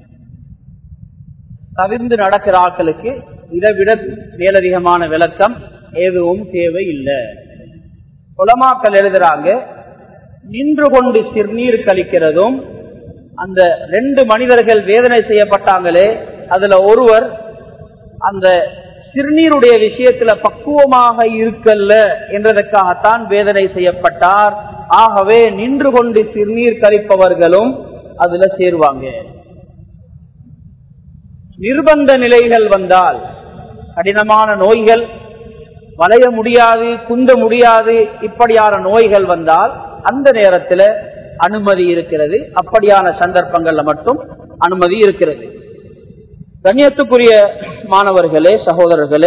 தவிர்ந்து நடக்கிற ஆட்களுக்கு இதை விட மேலதிகமான விளக்கம் எதுவும் தேவை இல்லை. உலமாக்கள் எழுதுறாங்க, நின்று கொண்டு சிறுநீர் கழிக்கிறதும் அந்த ரெண்டு மனிதர்கள் வேதனை செய்யப்பட்டாங்களே, அதுல ஒருவர் அந்த சிறுநீருடைய விஷயத்துல பக்குவமாக இருக்கல்ல என்றதற்காகத்தான் வேதனை செய்யப்பட்டார். ஆகவே நின்று கொண்டு சிறுநீர் கழிப்பவர்களும் அதுல சேருவாங்க. நிர்பந்த நிலைகள் வந்தால், கடினமான நோய்கள், வளைய முடியாது, குந்த முடியாது, இப்படியான நோய்கள் வந்தால் அந்த நேரத்தில் அனுமதி இருக்கிறது. அப்படியான சந்தர்ப்பங்கள்ல மட்டும் அனுமதி இருக்கிறது. கண்ணியத்துக்குரிய மாணவர்களே, சகோதரர்களே,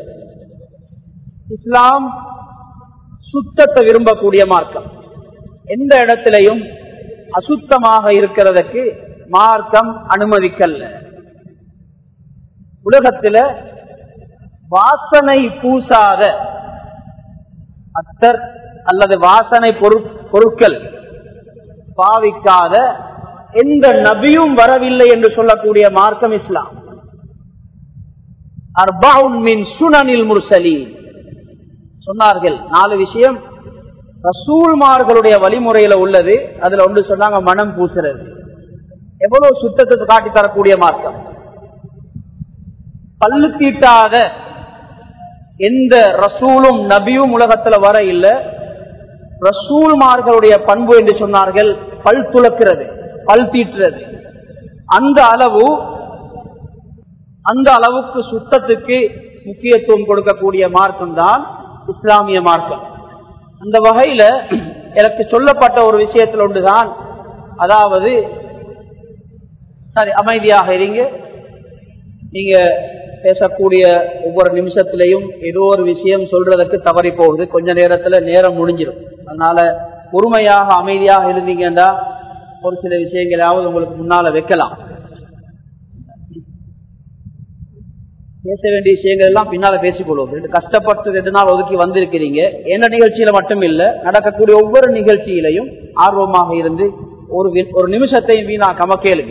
இஸ்லாம் சுத்தத்தை விரும்பக்கூடிய மார்க்கம். எந்த இடத்திலையும் அசுத்தமாக இருக்கிறதுக்கு மார்க்கம் அனுமதிக்கல்ல. உலகத்தில் வாசனை பூசாத அத்தர் அல்லது வாசனை பொருட்கள் பாவிக்காத எந்த நபியும் வரவில்லை என்று சொல்லக்கூடிய மார்க்கம் இஸ்லாம். அர்பவுன் மின் சுனனில் முர்சலீன் சொன்னார்கள். நாலு விஷயம் ரசூல்மார்களுடைய வழிமுறையில உள்ளது. அதுல ஒன்று சொன்னாங்க, மனம் பூசுறது. எவ்வளவு சுத்தத்தை காட்டி தரக்கூடிய மார்க்கம். பல்லு தீட்டாத எந்த ரசூலும் நபியும் உலகத்துல வர இல்லை. ரசூல்மார்களுடைய பண்பு என்று சொன்னார்கள் பல் துலக்கிறது, பல் தீட்டுறது. அந்த அளவு அந்த அளவுக்கு சுத்தத்துக்கு முக்கியத்துவம் கொடுக்கக்கூடிய மார்க்கம் தான் இஸ்லாமிய மார்க்கம். அந்த வகையில எனக்கு சொல்லப்பட்ட ஒரு விஷயத்தில் ஒன்றுதான், அதாவது சரி அமைதியாக இருங்க. நீங்க பேசக்கூடிய ஒவ்வொரு நிமிஷத்திலையும் ஏதோ ஒரு விஷயம் சொல்றதுக்கு தவறி போகுது. கொஞ்ச நேரத்துல நேரம் முடிஞ்சிடும். அதனால பொறுமையாக அமைதியாக இருந்தீங்கன்னா ஒரு சில விஷயங்களாவது உங்களுக்கு முன்னால வைக்கலாம். பேச வேண்டிய விஷயங்கள் எல்லாம் பின்னால பேசிக்கொள்வோம். ரெண்டு கஷ்டப்பட்டு ரெண்டு நாள் ஒதுக்கி வந்திருக்கிறீங்க. என்ன நிகழ்ச்சியில மட்டும் இல்ல, நடக்கக்கூடிய ஒவ்வொரு நிகழ்ச்சியிலையும் ஆர்வமாக இருந்து ஒரு ஒரு நிமிஷத்தையும் வீணாக்காம கேளுங்க.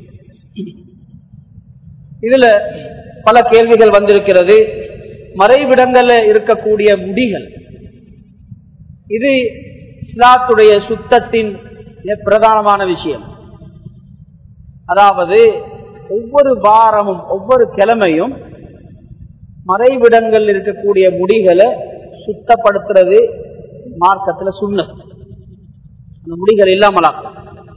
இதுல பல கேள்விகள் வந்திருக்கிறது. மறைவிடங்கள்ல இருக்கக்கூடிய முடிகள், இது இஸ்லாத்துடைய சுத்தத்தின் பிரதானமான விஷயம். அதாவது ஒவ்வொரு வாரமும் ஒவ்வொரு கிழமையும் மறைவிடங்கள் இருக்கக்கூடிய முடிகளை சுத்தப்படுத்துறது மார்க்கத்துல சுன்னத். அந்த முடிகள் இல்லாமலாக்கும்.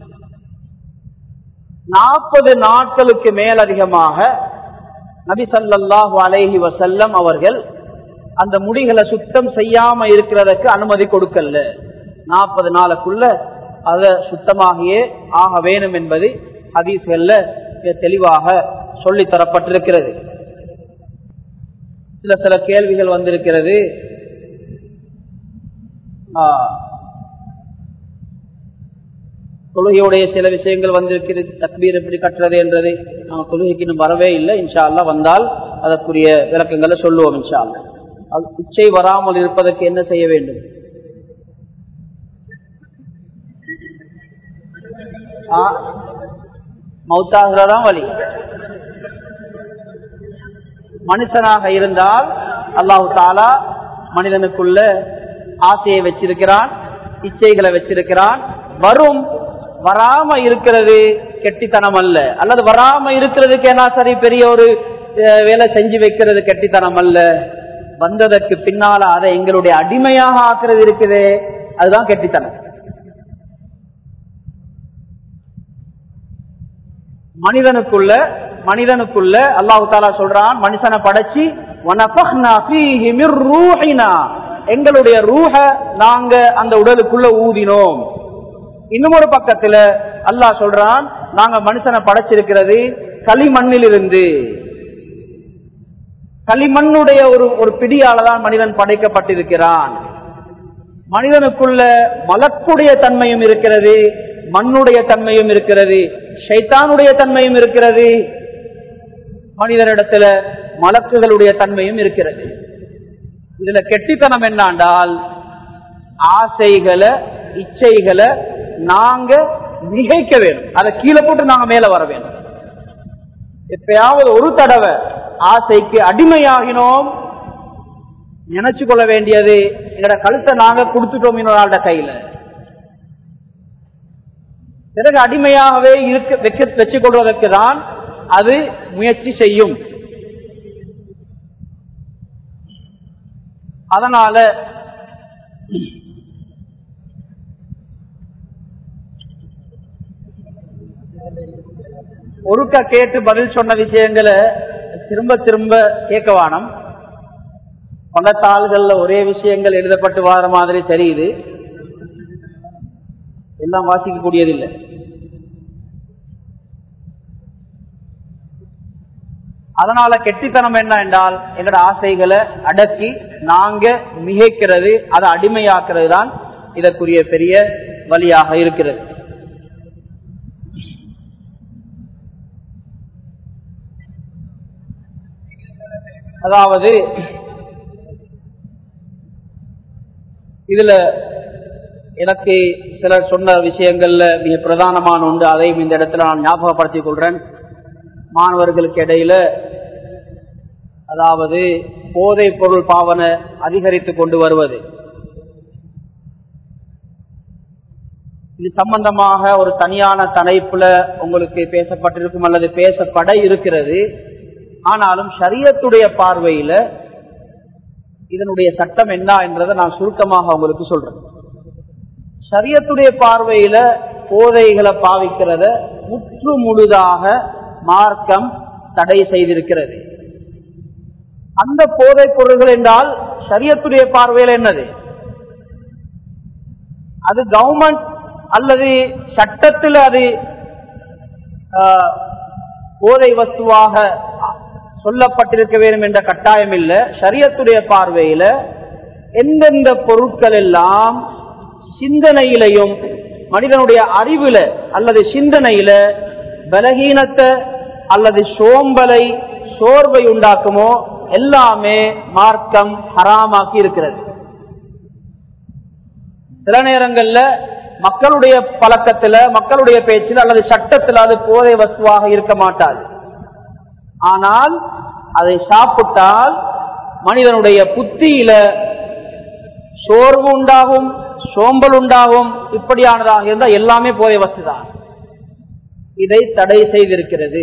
நாற்பது நாட்களுக்கு மேலதிகமாக நபி ஸல்லல்லாஹு அலைஹி வஸல்லம் அவர்கள் அந்த முடிகளை சுத்தம் செய்யாம இருக்கிறதுக்கு அனுமதி கொடுக்கல. நாற்பது நாளுக்குள்ள அதை சுத்தமாகியே ஆக வேணும் என்பது ஹதீஸ்கள்ல தெளிவாக சொல்லி தரப்பட்டிருக்கிறது. சில சில கேள்விகள் வந்திருக்கிறது. தொழுகையுடைய சில விஷயங்கள் வந்திருக்கிறது. தக்பீர் எப்படி கட்டுறது என்றது நம்ம தொழுகைக்கு இன்னும் வரவே இல்லை. இன்ஷா அல்லாஹ் வந்தால் அதற்குரிய விளக்கங்களை சொல்லுவோம். இன்ஷா அல்லாஹ். இச்சை வராமல் இருப்பதற்கு என்ன செய்ய வேண்டும்? மௌத்தாகிறதான் வழி. மனுஷனாக இருந்தால் அல்லாஹு தாலா மனிதனுக்குள்ள ஆசையை வச்சிருக்கிறான், இச்சைகளை வச்சிருக்கிறான். வரும் வராம இருக்கிறது கெட்டித்தனம் அல்ல, அல்லது வராம இருக்கிறதுக்கு என்ன சரி பெரிய ஒரு வேலை செஞ்சு வைக்கிறது கெட்டித்தனம் அல்ல. வந்ததற்கு பின்னால அதை எங்களுடைய அடிமையாக ஆக்குறது இருக்குது, அதுதான் கெட்டித்தனம். மனிதனுக்குள்ள மனிதனுக்குள்ள அல்லாஹு தாலா சொல்றான், மனுஷனை படைச்சி எங்களுடைய ரூஹ நாங்க அந்த உடலுக்குள்ள ஊதினோம். இன்னும் ஒரு பக்கத்துல அல்லாஹ் சொல்றான், நாங்க மனுஷனை படைச்சிருக்கிறது களிமண்ணில் இருந்து. களிமண்ணுடைய ஒரு ஒரு பிடியாலதான் மனிதன் படைக்கப்பட்டிருக்கிறான். மனிதனுக்குள்ள மலக்குடைய தன்மையும் இருக்கிறது, மண்ணுடைய தன்மையும் இருக்கிறது, ஷைத்தானுடைய தன்மையும் இருக்கிறது, மனிதனிடத்துல மலக்குகளுடைய தன்மையும் இருக்கிறது. இதுல கெட்டித்தனம் என்னாண்டால் ஆசைகளை இச்சைகளை நாங்க மிகைக்க வேணும், அதை கீழே போட்டு நாங்க மேல வர வேணும். எப்பயாவது ஒரு தடவை ஆசைக்கு அடிமையாகினோம், நினைச்சு கொள்ள வேண்டியது எங்கட கழுத்தை நாங்க கொடுத்துட்டோம் இன்னொரு கையில. பிறகு அடிமையாகவே இருக்க வச்சு கொள்வதற்கு தான் அது முயற்சி செய்யும். அதனால ஒருக்க கேட்டு பதில் சொன்ன விஷயங்களை திரும்ப திரும்ப கேட்க வேணும். பல தாள்கள்ல ஒரே விஷயங்கள் எழுதப்பட்டு வர மாதிரி தெரியுது, எல்லாம் வாசிக்க கூடியதில்லை. அதனால கெட்டித்தனம் என்ன என்றால் எங்களோட ஆசைகளை அடக்கி நாங்க மிகைக்கிறது, அதை அடிமையாக்குறது தான் இதற்குரிய பெரிய வழியாக இருக்கிறது. அதாவது இதுல எனக்கு சிலர் சொன்ன விஷயங்கள்ல மிக பிரதானமான உண்டு, அதையும் இந்த இடத்துல நான் ஞாபகப்படுத்திக் கொள்றேன். மாணவர்களுக்கு இடையில அதாவது போதைப் பொருள் பாவனை அதிகரித்து கொண்டு வருவது, இது சம்பந்தமாக ஒரு தனியான தலைப்புல உங்களுக்கு பேசப்பட்டிருக்கும் அல்லது பேசப்பட இருக்கிறது. ஆனாலும் ஷரியத்துடைய பார்வையில இதனுடைய சட்டம் என்ன என்றதை நான் சுருக்கமாக உங்களுக்கு சொல்றேன். ஷரியத்துடைய பார்வையில போதைகளை பாவிக்கிறத முற்று முழுதாக மார்க்கம் தடை செய்திருக்கிறது. அந்த போதைப் பொருள்கள் என்றால் ஷரியத்துடைய பார்வையில் என்னது? அது கவர்மெண்ட் அல்லது சட்டத்தில் அது போதை வஸ்துவாக சொல்லப்பட்டிருக்க வேண்டும் என்ற கட்டாயம் இல்லை. ஷரியத்துடைய பார்வையில எந்தெந்த பொருட்கள் எல்லாம் சிந்தனையிலையும் மனிதனுடைய அறிவுல அல்லது சிந்தனையில பலகீனத்தை அல்லது சோம்பலை சோர்வை உண்டாக்குமோ எல்லாமே மார்க்கம் ஹராமாக்கி இருக்கிறது. சில நேரங்கள்ல மக்களுடைய பழக்கத்துல மக்களுடைய பேச்சில் அல்லது சட்டத்தில் அது போதை வஸ்துவாக இருக்க மாட்டாது. ஆனால் அதை சாப்பிட்டால் மனிதனுடைய புத்தியில சோர்வு உண்டாகும், சோம்பல் உண்டாகும். இப்படியானதாக இருந்தால் எல்லாமே போதை வஸ்துதான். இதை தடை செய்திருக்கிறது.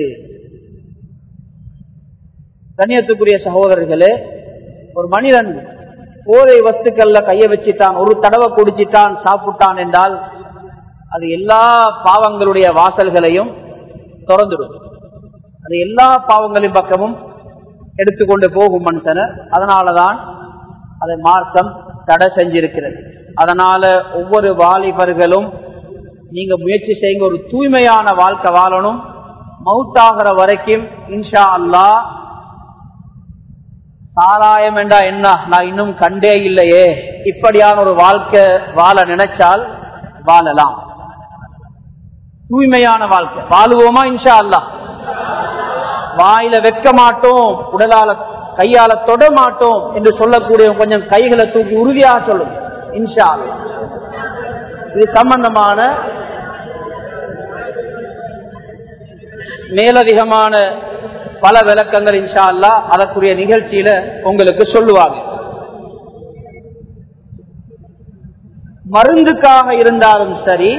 கண்ணியத்துக்குரிய சகோதரர்களே, ஒரு மனிதன் போதை வஸ்துக்கள்ல கைய வச்சிட்டான், ஒரு தடவை குடிச்சிட்டான், சாப்பிட்டான் என்றால் அது எல்லா பாவங்களுடைய வாசல்களையும் திறந்துடும். அது எல்லா பாவங்களின் பக்கமும் எடுத்துக்கொண்டு போகும் மனுஷனை. அதனாலதான் அதை மார்க்கம் தடை செஞ்சிருக்கிறது. அதனால ஒவ்வொரு வாலிபர்களும் நீங்க முயற்சி செய்யுங்க, ஒரு தூய்மையான வாழ்க்கை வாழணும். மௌத்தாகிற வரைக்கும் இன்ஷா அல்லாஹ் சாராயம் என்றா என்ன நான் இன்னும் கண்டே இல்லையே, இப்படியான ஒரு வாழ்க்கை வாழ நினைச்சால் வாழலாம். தூய்மையான வாழ்க்கை வாழுவோமா? இன்ஷா அல்லாஹ். வாயில வைக்க மாட்டோம், உடலால கையால தொட மாட்டோம் என்று சொல்லக்கூடிய கொஞ்சம் கைகளை தூக்கி உறுதியாக சொல்லும் இன்ஷா அல்லாஹ். இது சம்பந்தமான மேலதிகமான பல விளக்கங்கள் இன்ஷா அல்லாஹ் அதற்குரிய நிகழ்ச்சியில உங்களுக்கு சொல்லுவாங்க. மருந்துக்காக இருந்தாலும் சரி,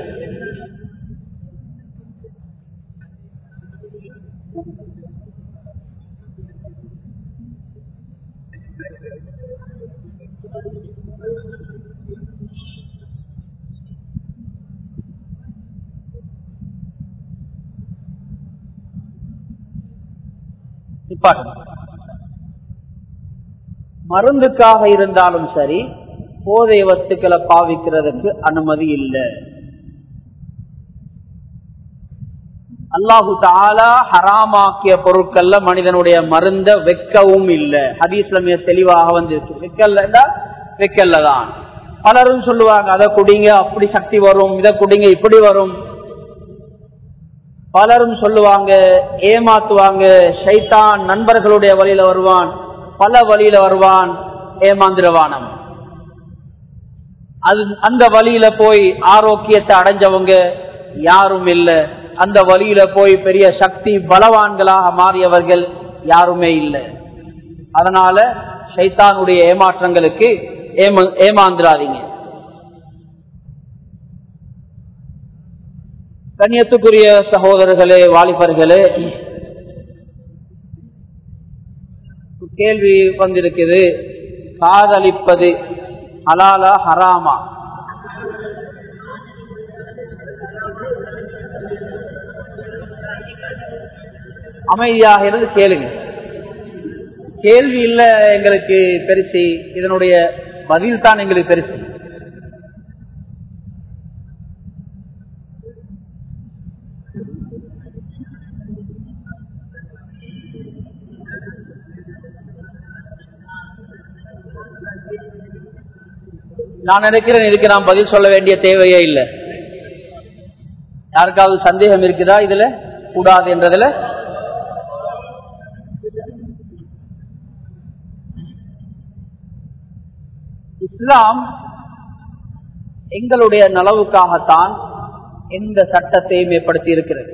மருந்துக்காக இருந்தாலும் சரி போதை வஸ்துக்களை பாவிக்கிறதுக்கு அனுமதி இல்லை. அல்லாஹு தஆலா ஹராமாக்கிய பொருட்கள்ல மனிதனுடைய மருந்த வைக்கவும் இல்லை. ஹதீஸ்ல மிக தெளிவாக வந்திருக்கு. வைக்கல வைக்கலதான். பலரும் சொல்லுவாங்க அதை குடிங்க அப்படி சக்தி வரும், இதை குடிங்க இப்படி வரும். பலரும் சொல்லுவாங்க, ஏமாத்துவாங்க, ஷைத்தான் நண்பர்களுடைய வழியில வருவான், பல வழியில வருவான், ஏமாந்திரவானம். அது அந்த வழியில போய் ஆரோக்கியத்தை அடைஞ்சவங்க யாரும் இல்லை. அந்த வழியில போய் பெரிய சக்தி பலவான்களாக மாறியவர்கள் யாருமே இல்லை. அதனால ஷைத்தானுடைய ஏமாற்றங்களுக்கு ஏமாந்திராதீங்க. கண்ணியத்துக்குரிய சகோதரர்களே, வாலிபர்களே, கேள்வி வந்திருக்குது. காதலிப்பது ஹலாலா ஹராமா? அமைதியாக இருந்து கேளுங்க. கேள்வி இல்ல எங்களுக்கு பெருசு, இதனுடைய பதில் தான் எங்களுக்கு பெருசு. நான் நினைக்கிறேன் இதுக்கு நான் பதில் சொல்ல வேண்டிய தேவையே இல்லை. யாருக்காவது சந்தேகம் இருக்குதா இதுல கூடாது என்றதுல? இஸ்லாம் எங்களுடைய நலவுக்காகத்தான் எந்த சட்டத்தையும் ஏற்படுத்தி இருக்கிறது.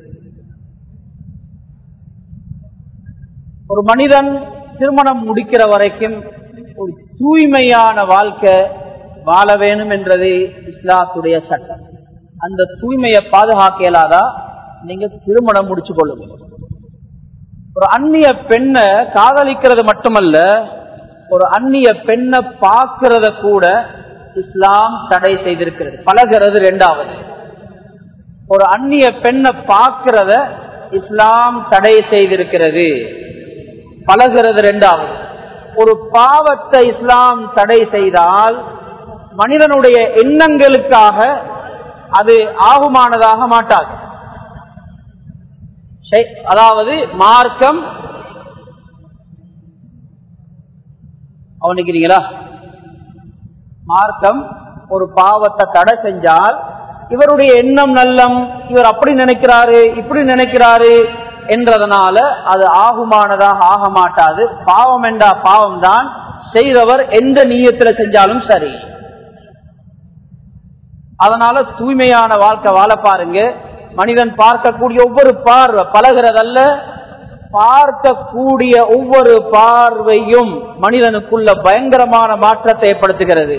ஒரு மனிதன் திருமணம் முடிக்கிற வரைக்கும் ஒரு தூய்மையான வாழ்க்கை வாழ வேணும் என்றது இஸ்லாத்துடைய சட்டம். அந்த தூய்மையை பாதுகாக்க இயலாதா நீங்க திருமணம் முடிச்சு கொள்ளுங்க. ஒரு அந்நிய பெண்ணை காதலிக்கிறது மட்டுமல்ல, ஒரு அந்நிய பெண்ணை பார்க்கிறத கூட இஸ்லாம் தடை செய்திருக்கிறது. பழகிறது ரெண்டாவது. ஒரு அந்நிய பெண்ணை பார்க்கிறத இஸ்லாம் தடை செய்திருக்கிறது. பழகிறது ரெண்டாவது. ஒரு பாவத்தை இஸ்லாம் தடை செய்தால் மனிதனுடைய எண்ணங்களுக்காக அது ஆகுமானதாக மாட்டாது. அதாவது மார்க்கம் அவனுக்கிறீங்களா, மார்க்கம் ஒரு பாவத்தை தடை செஞ்சால் இவருடைய எண்ணம் நல்லம், இவர் அப்படி நினைக்கிறாரு இப்படி நினைக்கிறாரு என்றதனால அது ஆகுமானதாக ஆக மாட்டாது. பாவம் என்றா பாவம் தான், செய்தவர் எந்த நீயத்துல செஞ்சாலும் சரி. அதனால தூய்மையான வாழ்க்கை வாழ பாருங்க. மனிதன் பார்க்கக்கூடிய ஒவ்வொரு பார்வை பழகிறதல்ல, பார்க்கக்கூடிய ஒவ்வொரு பார்வையும் மனிதனுக்குள்ள பயங்கரமான மாற்றத்தை ஏற்படுத்துகிறது.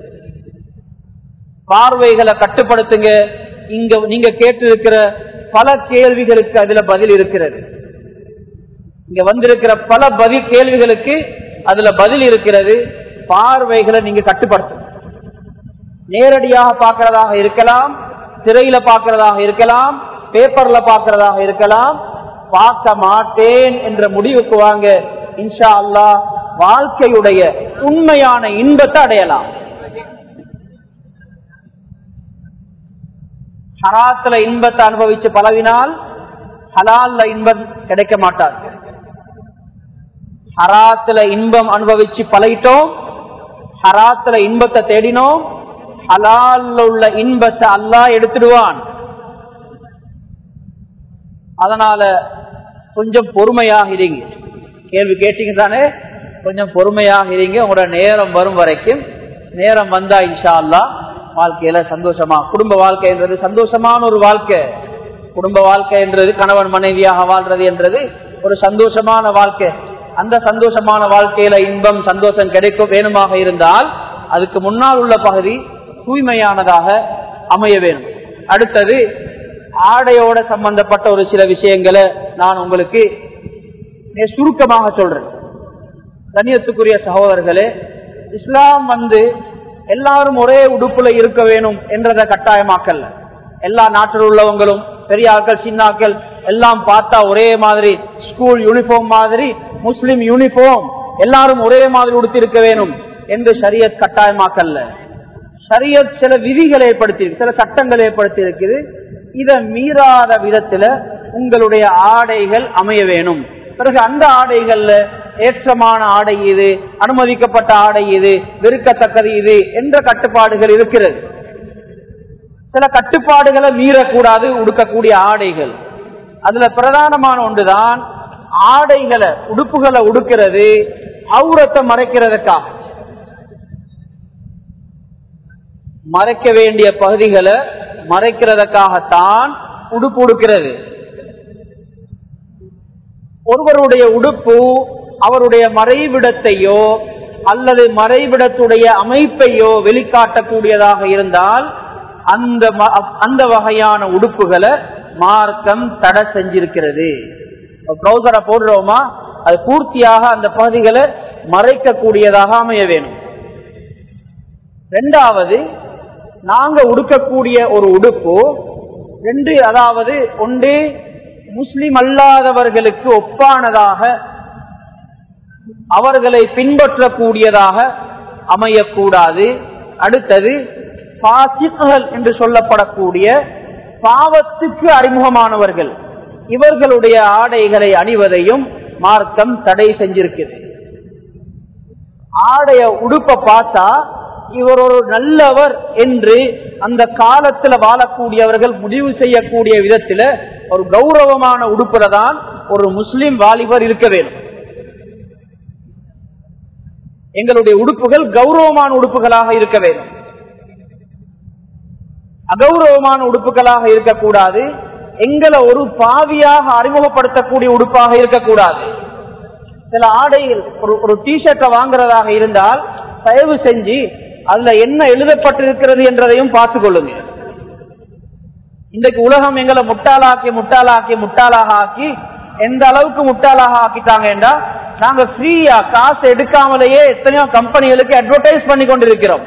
பார்வைகளை கட்டுப்படுத்துங்க. இங்க நீங்க கேட்டிருக்கிற பல கேள்விகளுக்கு அதுல பதில் இருக்கிறது. இங்க வந்திருக்கிற பல பதில் கேள்விகளுக்கு அதுல பதில் இருக்கிறது. பார்வைகளை நீங்க கட்டுப்படுத்துங்க. நேரடியாக பார்க்கிறதாக இருக்கலாம், திரையில பார்க்கிறதாக இருக்கலாம், பேப்பர்ல பார்க்கிறதாக இருக்கலாம். பார்க்க மாட்டேன் என்ற முடிவுக்கு வாங்க. இன்ஷா அல்லாஹ் வாழ்க்கையுடைய உண்மையான இன்பத்தை அடையலாம். ஹராத்துல இன்பத்தை அனுபவிச்சு பழவினால் ஹலால்ல இன்பம் கிடைக்க மாட்டாது. ஹராத்துல இன்பம் அனுபவிச்சு பழகிட்டோம், ஹராத்துல இன்பத்தை தேடினோம், ஹலால்ல உள்ள இன்பத்தை அல்லாஹ் எடுத்துடுவான். அதனால கொஞ்சம் பொறுமையாக இருங்க. கேள்வி கேட்டீங்க தானே, கொஞ்சம் பொறுமையாக இருங்க. உங்களோட நேரம் வரும் வரைக்கும், நேரம் வந்தா இன்ஷா அல்லாஹ் வாழ்க்கையில சந்தோஷமா, குடும்ப வாழ்க்கை என்றது சந்தோஷமான ஒரு வாழ்க்கை. குடும்ப வாழ்க்கை என்றது கணவன் மனைவியாக வாழ்றது என்றது ஒரு சந்தோஷமான வாழ்க்கை. அந்த சந்தோஷமான வாழ்க்கையில இன்பம் சந்தோஷம் கிடைக்கும் வேணுமாக இருந்தால் அதுக்கு முன்னால் உள்ள பகுதி தூய்மையானதாக அமைய வேணும். அடுத்தது ஆடையோட சம்பந்தப்பட்ட ஒரு சில விஷயங்களை நான் உங்களுக்கு சுருக்கமாக சொல்றேன். கண்ணியத்துக்குரிய சகோதரர்களே, இஸ்லாம் வந்து எல்லாரும் ஒரே உடுப்புல இருக்க வேணும் என்றதை கட்டாயமாக்கல்ல. எல்லா நாட்டில் உள்ளவங்களும் பெரிய ஆட்கள் சின்னாக்கள் எல்லாம் பார்த்தா ஒரே மாதிரி ஸ்கூல் யூனிஃபார்ம் மாதிரி முஸ்லிம் யூனிஃபார்ம் எல்லாரும் ஒரே மாதிரி உடுத்தி இருக்க வேணும் என்று ஷரியத் கட்டாயமாக்கல்ல. ஷரியத் சில விதிகளை ஏற்படுத்தி, சில சட்டங்களை ஏற்படுத்தி இருக்குது. இதை மீறாத விதத்துல உங்களுடைய ஆடைகள் அமைய வேணும். பிறகு அந்த ஆடைகள்ல ஏற்றமான ஆடை இது, அனுமதிக்கப்பட்ட ஆடை இது, வெறுக்கத்தக்கது இது என்ற கட்டுப்பாடுகள் இருக்கிறது. சில கட்டுப்பாடுகளை மீறக்கூடாது உடுக்கக்கூடிய ஆடைகள். அதுல பிரதானமான ஒன்றுதான் ஆடைகளை உடுப்புகளை உடுக்கிறது அவுரத்தை மறைக்கிறதுக்காக. மறைக்க வேண்டிய பகுதிகளை மறைக்கிறதுக்காகத்தான் உடுப்பு உடுக்கிறது. ஒருவருடைய உடுப்பு அவருடைய மறைவிடத்தையோ அல்லது மறைவிடத்துடைய அமைப்பையோ வெளிக்காட்டக்கூடியதாக இருந்தால் அந்த அந்த வகையான உடுப்புகளை மார்க்கம் தடை செஞ்சிருக்கிறது. ட்ரௌசரை போடுறோமா, அது பூர்த்தியாக அந்த பகுதிகளை மறைக்கக்கூடியதாக அமைய வேணும். இரண்டாவது, நாங்க உடுக்கக்கூடிய ஒரு உடுப்பு ரெண்டு, அதாவது ஒன்று முஸ்லிம் அல்லாதவர்களுக்கு ஒப்பானதாக அவர்களை பின்பற்றக்கூடியதாக அமையக்கூடாது. அடுத்தது பாசிக்கள் என்று சொல்லப்படக்கூடிய பாவத்துக்கு அறிமுகமானவர்கள், இவர்களுடைய ஆடைகளை அணிவதையும் மார்க்கம் தடை செஞ்சிருக்கிறது. ஆடைய உடுப்பை பார்த்தா இவர் ஒரு நல்லவர் என்று அந்த காலத்தில் வாழக்கூடியவர்கள் முடிவு செய்யக்கூடிய விதத்தில் ஒரு கௌரவமான உடுப்புல தான் ஒரு முஸ்லிம் வாலிபர் இருக்க வேண்டும். எங்களுடைய உடுப்புகள் கௌரவமான உடுப்புகளாக இருக்க வேண்டும், அகௌரவமான உடுப்புகளாக இருக்கக்கூடாது. எங்களை ஒரு பாவியாக அறிமுகப்படுத்தக்கூடிய உடுப்பாக இருக்கக்கூடாது. சில ஆடைகள், ஒரு டிஷர்ட்டை வாங்குறதாக இருந்தால் தயவு செஞ்சு அதுல என்ன எழுதப்பட்டிருக்கிறது என்றதையும் பார்த்துக் கொள்ளுங்க. இன்றைக்கு உலகம் எங்களை முட்டாளாக்கி முட்டாளாக்கி முட்டாளாக ஆக்கி எந்த அளவுக்கு முட்டாளாக ஆக்கிட்டாங்கன்னா, நாங்க ஃப்ரீயா காசு எடுக்காமலேயே எத்தனையோ கம்பெனிகளுக்கு அட்வர்டைஸ் பண்ணி கொண்டிருக்கிறோம்.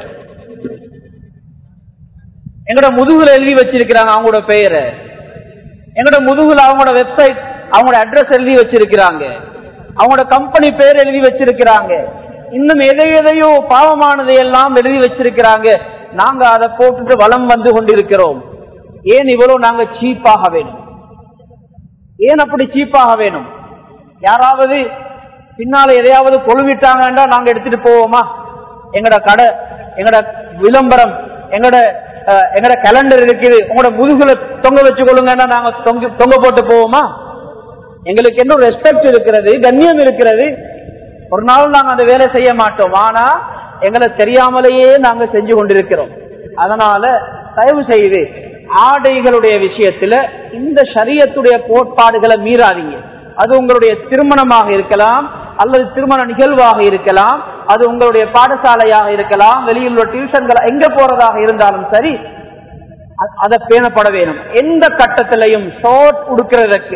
எங்களோட முதுகுல எழுதி வச்சிருக்கிறாங்க அவங்களோட பெயரை, எங்களோட முதுகுல அவங்களோட வெப்சைட், அவங்களோட அட்ரஸ் எழுதி வச்சிருக்கிறாங்க, அவங்களோட கம்பெனி பேர் எழுதி வச்சிருக்கிறாங்க, இன்னும் எதை எதையோ பாவமானதை எல்லாம் எழுதி வச்சிருக்கிறாங்க. நாங்க அதை போட்டுட்டு வலம் வந்து கொண்டிருக்கிறோம். ஏன் இவ்வளவு நாங்க சீப்பாக வேணும்? ஏன் அப்படி சீப்பாக வேணும்? யாராவது பின்னால எதையாவது கொழுவிட்டாங்கன்னா நாங்க எடுத்துட்டு போவோமா? எங்கட கடை, எங்கட விளம்பரம், எங்கட எங்கட கேலண்டர் இருக்குது, உங்களோட முதுகுல தொங்க வச்சு கொள்ளுங்கன்னா நாங்க தொங்க போட்டு போவோமா? எங்களுக்கு என்ன ரெஸ்பெக்ட் இருக்கிறது, கண்ணியம் இருக்கிறது. ஒரு நாள் நாங்க அந்த வேலை செய்ய மாட்டோம். ஆனா எங்களை தெரியாமலேயே நாங்க செஞ்சு கொண்டிருக்கிறோம். அதனால தயவு செய்து ஆடைகளுடைய விஷயத்துல இந்த ஷரியத்துடைய கோட்பாடுகளை மீறாதீங்க. அது உங்களுடைய திருமணமாக இருக்கலாம், அல்லது திருமண நிகழ்வாக இருக்கலாம், அது உங்களுடைய பாடசாலையாக இருக்கலாம், வெளியில் உள்ள டியூஷன்கள் எங்க போறதாக இருந்தாலும் சரி, அதை பேணப்பட வேணும். எந்த கட்டத்திலையும் ஷார்ட் உடுக்கிறதுக்கு,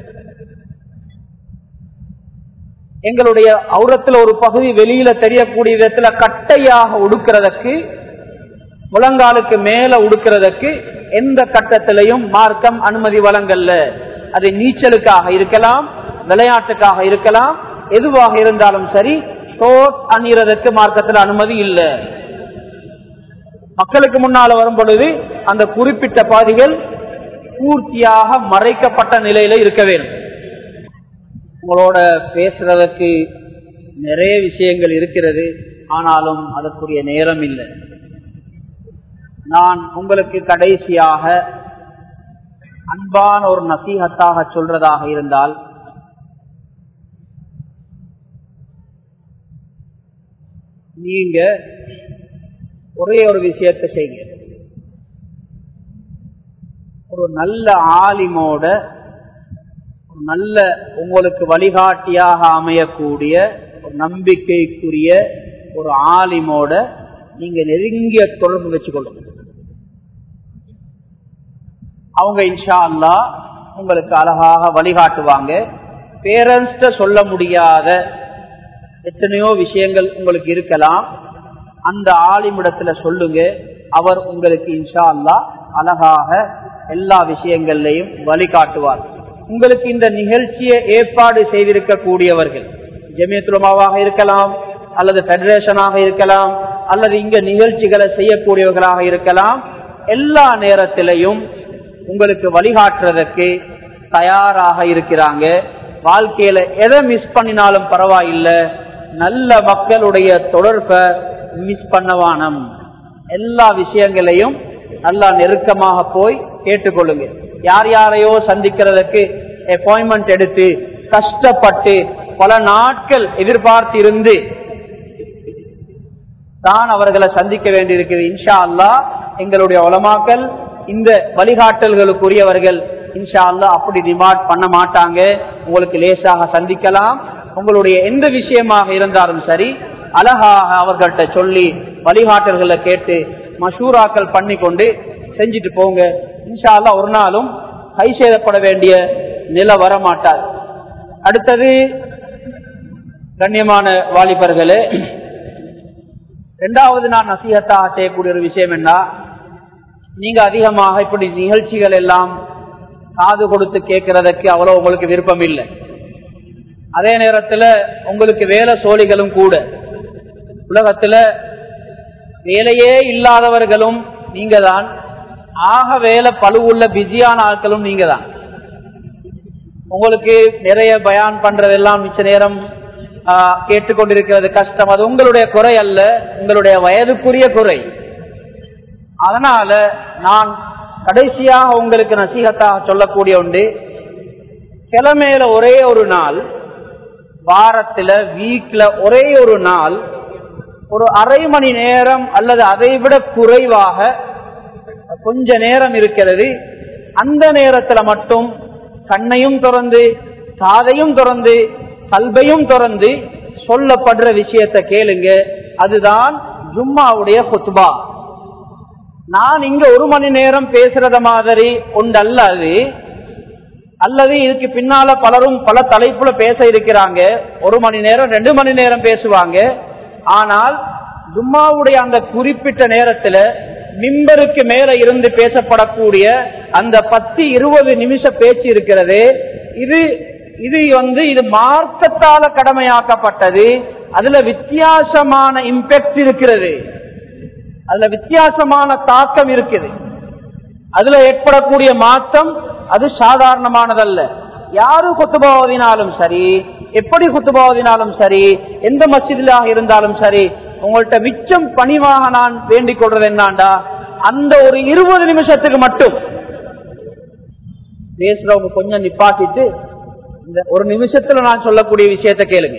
எங்களுடைய அவுரத்துல ஒரு பகுதி வெளியில தெரியக்கூடிய விதத்துல கட்டையாக உடுக்கிறதுக்கு, முழங்காலுக்கு மேல உடுக்கிறதுக்கு எந்த கட்டத்திலையும் மார்க்கம் அனுமதி வழங்கல்ல. அது நீச்சலுக்காக இருக்கலாம், விளையாட்டுக்காக இருக்கலாம், எதுவாக இருந்தாலும் சரி ஷோர்ட் அணிறதுக்கு மார்க்கத்தில் அனுமதி இல்லை. மக்களுக்கு முன்னால வரும் பொழுது அந்த குறிப்பிட்ட பாதிகள் பூர்த்தியாக மறைக்கப்பட்ட நிலையில இருக்க வேண்டும். உங்களோட பேசுறதுக்கு நிறைய விஷயங்கள் இருக்கிறது, ஆனாலும் அதற்குரிய நேரம் இல்லை. நான் உங்களுக்கு கடைசியாக அன்பான ஒரு நசீஹத்தாக சொல்றதாக இருந்தால், நீங்க ஒரே ஒரு விஷயத்தை செய்யுங்க. ஒரு நல்ல ஆலிமோட, ஒரு நல்ல உங்களுக்கு வழிகாட்டியாக அமையக்கூடிய ஒரு நம்பிக்கைக்குரிய ஒரு ஆலிமோட நீங்க நெருங்கிய தொடர்பு வச்சுக்கொள்ளுங்க. அவங்க இன்ஷா அல்லாஹ் உங்களுக்கு அழகாக வழிகாட்டுவாங்க. பேரண்ட்ஸ்ட சொல்ல முடியாத எத்தனையோ விஷயங்கள் உங்களுக்கு இருக்கலாம், அந்த ஆலிமிடத்துல சொல்லுங்க. அவர் உங்களுக்கு இன்ஷா அல்லாஹ் அழகாக எல்லா விஷயங்கள்லையும் வழிகாட்டுவார். உங்களுக்கு இந்த நிகழ்ச்சியை ஏற்பாடு செய்திருக்கக்கூடியவர்கள் ஜமியத்துல் உலமாவாக இருக்கலாம், அல்லது பெடரேஷனாக இருக்கலாம், அல்லது இங்க நிகழ்ச்சிகளை செய்யக்கூடியவர்களாக இருக்கலாம். எல்லா நேரத்திலையும் உங்களுக்கு வழிகாட்டுறதுக்கு தயாராக இருக்கிறாங்க. வாழ்க்கையில எதை மிஸ் பண்ணினாலும் பரவாயில்லை, நல்ல மக்களுடைய தொடர்பை மிஸ் பண்ணவானம். எல்லா விஷயங்களையும் நல்லா நெருக்கமாக போய் கேட்டுக்கொள்ளுங்க. யார் யாரையோ சந்திக்கிறதுக்கு அப்பாயின்மெண்ட் எடுத்து கஷ்டப்பட்டு பல நாட்கள் எதிர்பார்த்து இருந்து தான் அவர்களை சந்திக்க வேண்டியிருக்கிறது. இன்ஷா அல்லாஹ் எங்களுடைய உலமாக்கள் இந்த வழிகாட்டல்களுக்குரியவர்கள் இன்ஷா அல்லாஹ் அப்படி டிமாண்ட் பண்ண மாட்டாங்க. உங்களுக்கு லேசாக சந்திக்கலாம். உங்களுடைய எந்த விஷயமாக இருந்தாலும் சரி அழகாக அவர்கள்ட்ட சொல்லி வழிகாட்டல்களை கேட்டு மஷூராக்கள் பண்ணி கொண்டு செஞ்சுட்டு போங்க. இன்ஷா அல்லாஹ் ஒரு நாளும் கை செய்யப்பட வேண்டிய நிலை வர மாட்டார். அடுத்தது கண்ணியமான வாலிபர்களே, இரண்டாவது நான் நசீஹத்தாக செய்யக்கூடிய ஒரு விஷயம் என்ன, நீங்க அதிகமாக இப்படி நிகழ்ச்சிகள் எல்லாம் காது கொடுத்து கேட்கறதுக்கு அவ்வளவு உங்களுக்கு விருப்பம் இல்லை. அதே நேரத்தில் உங்களுக்கு வேலை சோழிகளும் கூட. உலகத்துல வேலையே இல்லாதவர்களும் நீங்க தான், ஆக வேலை பழுவுள்ள பிஸியான ஆட்களும் நீங்க தான். உங்களுக்கு நிறைய பயான் பண்றதெல்லாம் மிச்ச நேரம் கேட்டுக்கொண்டிருக்கிறது கஷ்டம். அது உங்களுடைய குறை அல்ல, உங்களுடைய வயதுக்குரிய குறை. அதனால நான் கடைசியாக உங்களுக்கு நசீஹத்தாக சொல்லக்கூடிய ஒன்று, கிழமையில ஒரே ஒரு நாள், வாரத்துல வீக்ல ஒரே ஒரு நாள், ஒரு அரை மணி நேரம் அல்லது அதை விட குறைவாக கொஞ்ச நேரம் இருக்கிறது. அந்த நேரத்துல மட்டும் கண்ணையும் திறந்து காதையும் திறந்து கல்பையும் திறந்து சொல்லப்படுற விஷயத்தை கேளுங்க. அதுதான் ஜும்மாவுடைய குத்பா. நான் இங்க ஒரு மணி நேரம் பேசுறத மாதிரி ஒன்றல்ல அது. அல்லது இதுக்கு பின்னால பலரும் பல தலைப்புல பேச இருக்கிறாங்க, ஒரு மணி நேரம் ரெண்டு மணி நேரம் பேசுவாங்க. ஆனால் ஜும்மாவுடைய அந்த குறிப்பிட்ட நேரத்துல மிம்பருக்கு மேல இருந்து பேசப்படக்கூடிய அந்த பத்து இருபது நிமிஷ பேச்சு இருக்கிறது, இது இது வந்து இது மார்க்கத்தால கடமையாக்கப்பட்டது. அதுல வித்தியாசமான இம்பாக்ட் இருக்கிறது, அதுல வித்தியாசமான தாக்கம் இருக்குது. அதுல ஏற்படக்கூடிய மாற்றம் அது சாதாரணமானதல்ல. யாரு குத்துபா ஓதினாலும் சரி, எப்படி குத்துபா ஓதினாலும் சரி, எந்த மஸ்ஜிதிலாக இருந்தாலும் சரி, உங்கள்கிட்ட மிச்சம் பணிவாக நான் வேண்டிக் கொள்றது என்னாண்டா, அந்த ஒரு இருபது நிமிஷத்துக்கு மட்டும் பேசுறவங்க கொஞ்சம் நிப்பாட்டிட்டு இந்த ஒரு நிமிஷத்துல நான் சொல்லக்கூடிய விஷயத்தை கேளுங்க.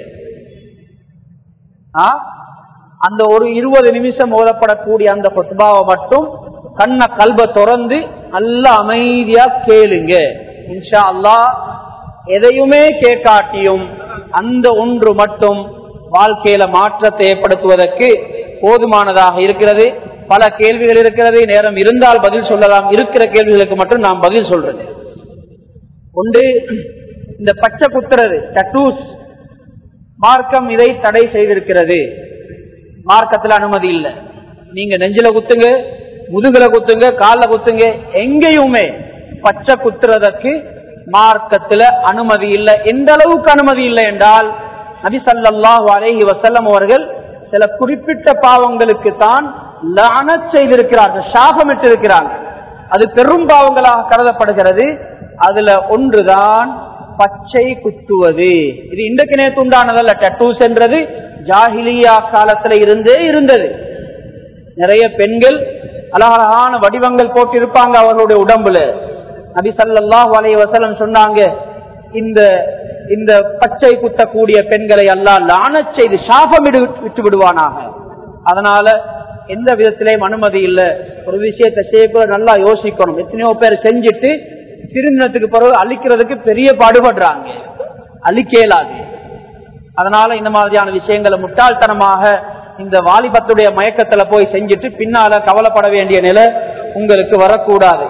அந்த ஒரு இருபது நிமிஷம் ஓதப்படக்கூடிய அந்த குத்பாவை மட்டும் கண்ண கல்ப திறந்து நல்ல அமைதியா கேளுங்க. இன்ஷா அல்லாஹ் எதையுமே கேட்காட்டியும் அந்த ஒன்று மட்டும் வாழ்க்கையில மாற்றத்தை ஏற்படுத்துவதற்கு போதுமானதாக இருக்கிறது. பல கேள்விகள் இருக்கிறது, நேரம் இருந்தால் பதில் சொல்லலாம். இருக்கிற கேள்விகளுக்கு மட்டும் நாம் பதில் சொல்றது ஒன்று. இந்த பச்சை குத்துறது, டட்டூஸ், மார்க்கம் இதை தடை செய்திருக்கிறது. மார்க்கத்துல அனுமதி இல்லை. நீங்க நெஞ்சில குத்துங்க, முதுகுல குத்துங்க, கால குத்துங்க, எங்கேயுமே பச்சை குத்துறதற்கு மார்க்கத்துல அனுமதி இல்லை. எந்த அளவுக்கு அனுமதி இல்லை என்றால், நபி ஸல்லல்லாஹு அலைஹி வஸல்லம் அவர்கள் சில குறிப்பிட்ட பாவங்களுக்கு தான் லஅனத் செய்திருக்கிறார்கள், சாபமிட்டு இருக்கிறார்கள். அது பெரும் பாவங்களாக கருதப்படுகிறது. அதுல ஒன்றுதான் பச்சை குத்துவது. இது இன்றைக்கு நேற்று உண்டானதல்ல. டட்டூஸ் என்றது ஜாஹிலியா காலத்துல இருந்தே இருந்தது. நிறைய பெண்கள் அழகழகான வடிவங்கள் போட்டு இருப்பாங்க அவர்களுடைய உடம்புல. நபி ஸல்லல்லாஹு அலைஹி வஸல்லம் சொன்னாங்க, இந்த இந்த பச்சை குத்தக்கூடிய பெண்களை அல்லாஹ் லானத் செய்து சாபம் விட்டு விடுவானாக. அதனால எந்த விதத்திலையும் அனுமதி இல்லை. ஒரு விஷயத்தை செய்ய நல்லா யோசிக்கணும். எத்தனையோ பேர் செஞ்சுட்டு திருமணத்துக்கு பிறகு அழிக்கிறதுக்கு பெரிய பாடுபடுறாங்க, அழிக்கலாது. அதனால இந்த மாதிரியான விஷயங்களை முட்டாள்தனமாக இந்த வாலிபத்துடைய மயக்கத்துல போய் செஞ்சுட்டு பின்னால கவலைப்பட வேண்டிய நிலை உங்களுக்கு வரக்கூடாது.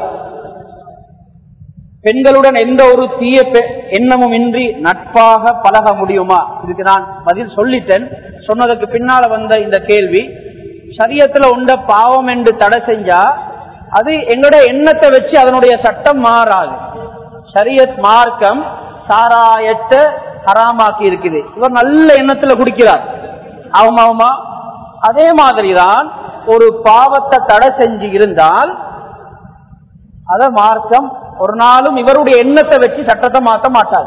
பெண்களுடன் எந்த ஒரு தீய எண்ணமும் இன்றி நட்பாக பழக முடியுமா? இதுக்கு நான் பதில் சொல்லிட்டேன். சொன்னதுக்கு பின்னால வந்த இந்த கேள்வி, ஷரியத்துல உண்ட பாவம் என்று தடை செஞ்சா அது எங்களோட எண்ணத்தை வச்சு அதனுடைய சட்டம் மாறாது. ஷரியத் மார்க்கம் சாராயத்தை ஹராமாக்கி இருக்குது. இவர் நல்ல எண்ணத்துல குடிக்கிறார், ஆகுமாவுமா? அதே மாதிரிதான் ஒரு பாவத்தை தடை செஞ்சு இருந்தால் அத மார்க்கம் ஒரு நாளும் இவருடைய எண்ணத்தை வச்சு சட்டத்தை மாற்ற மாட்டாது.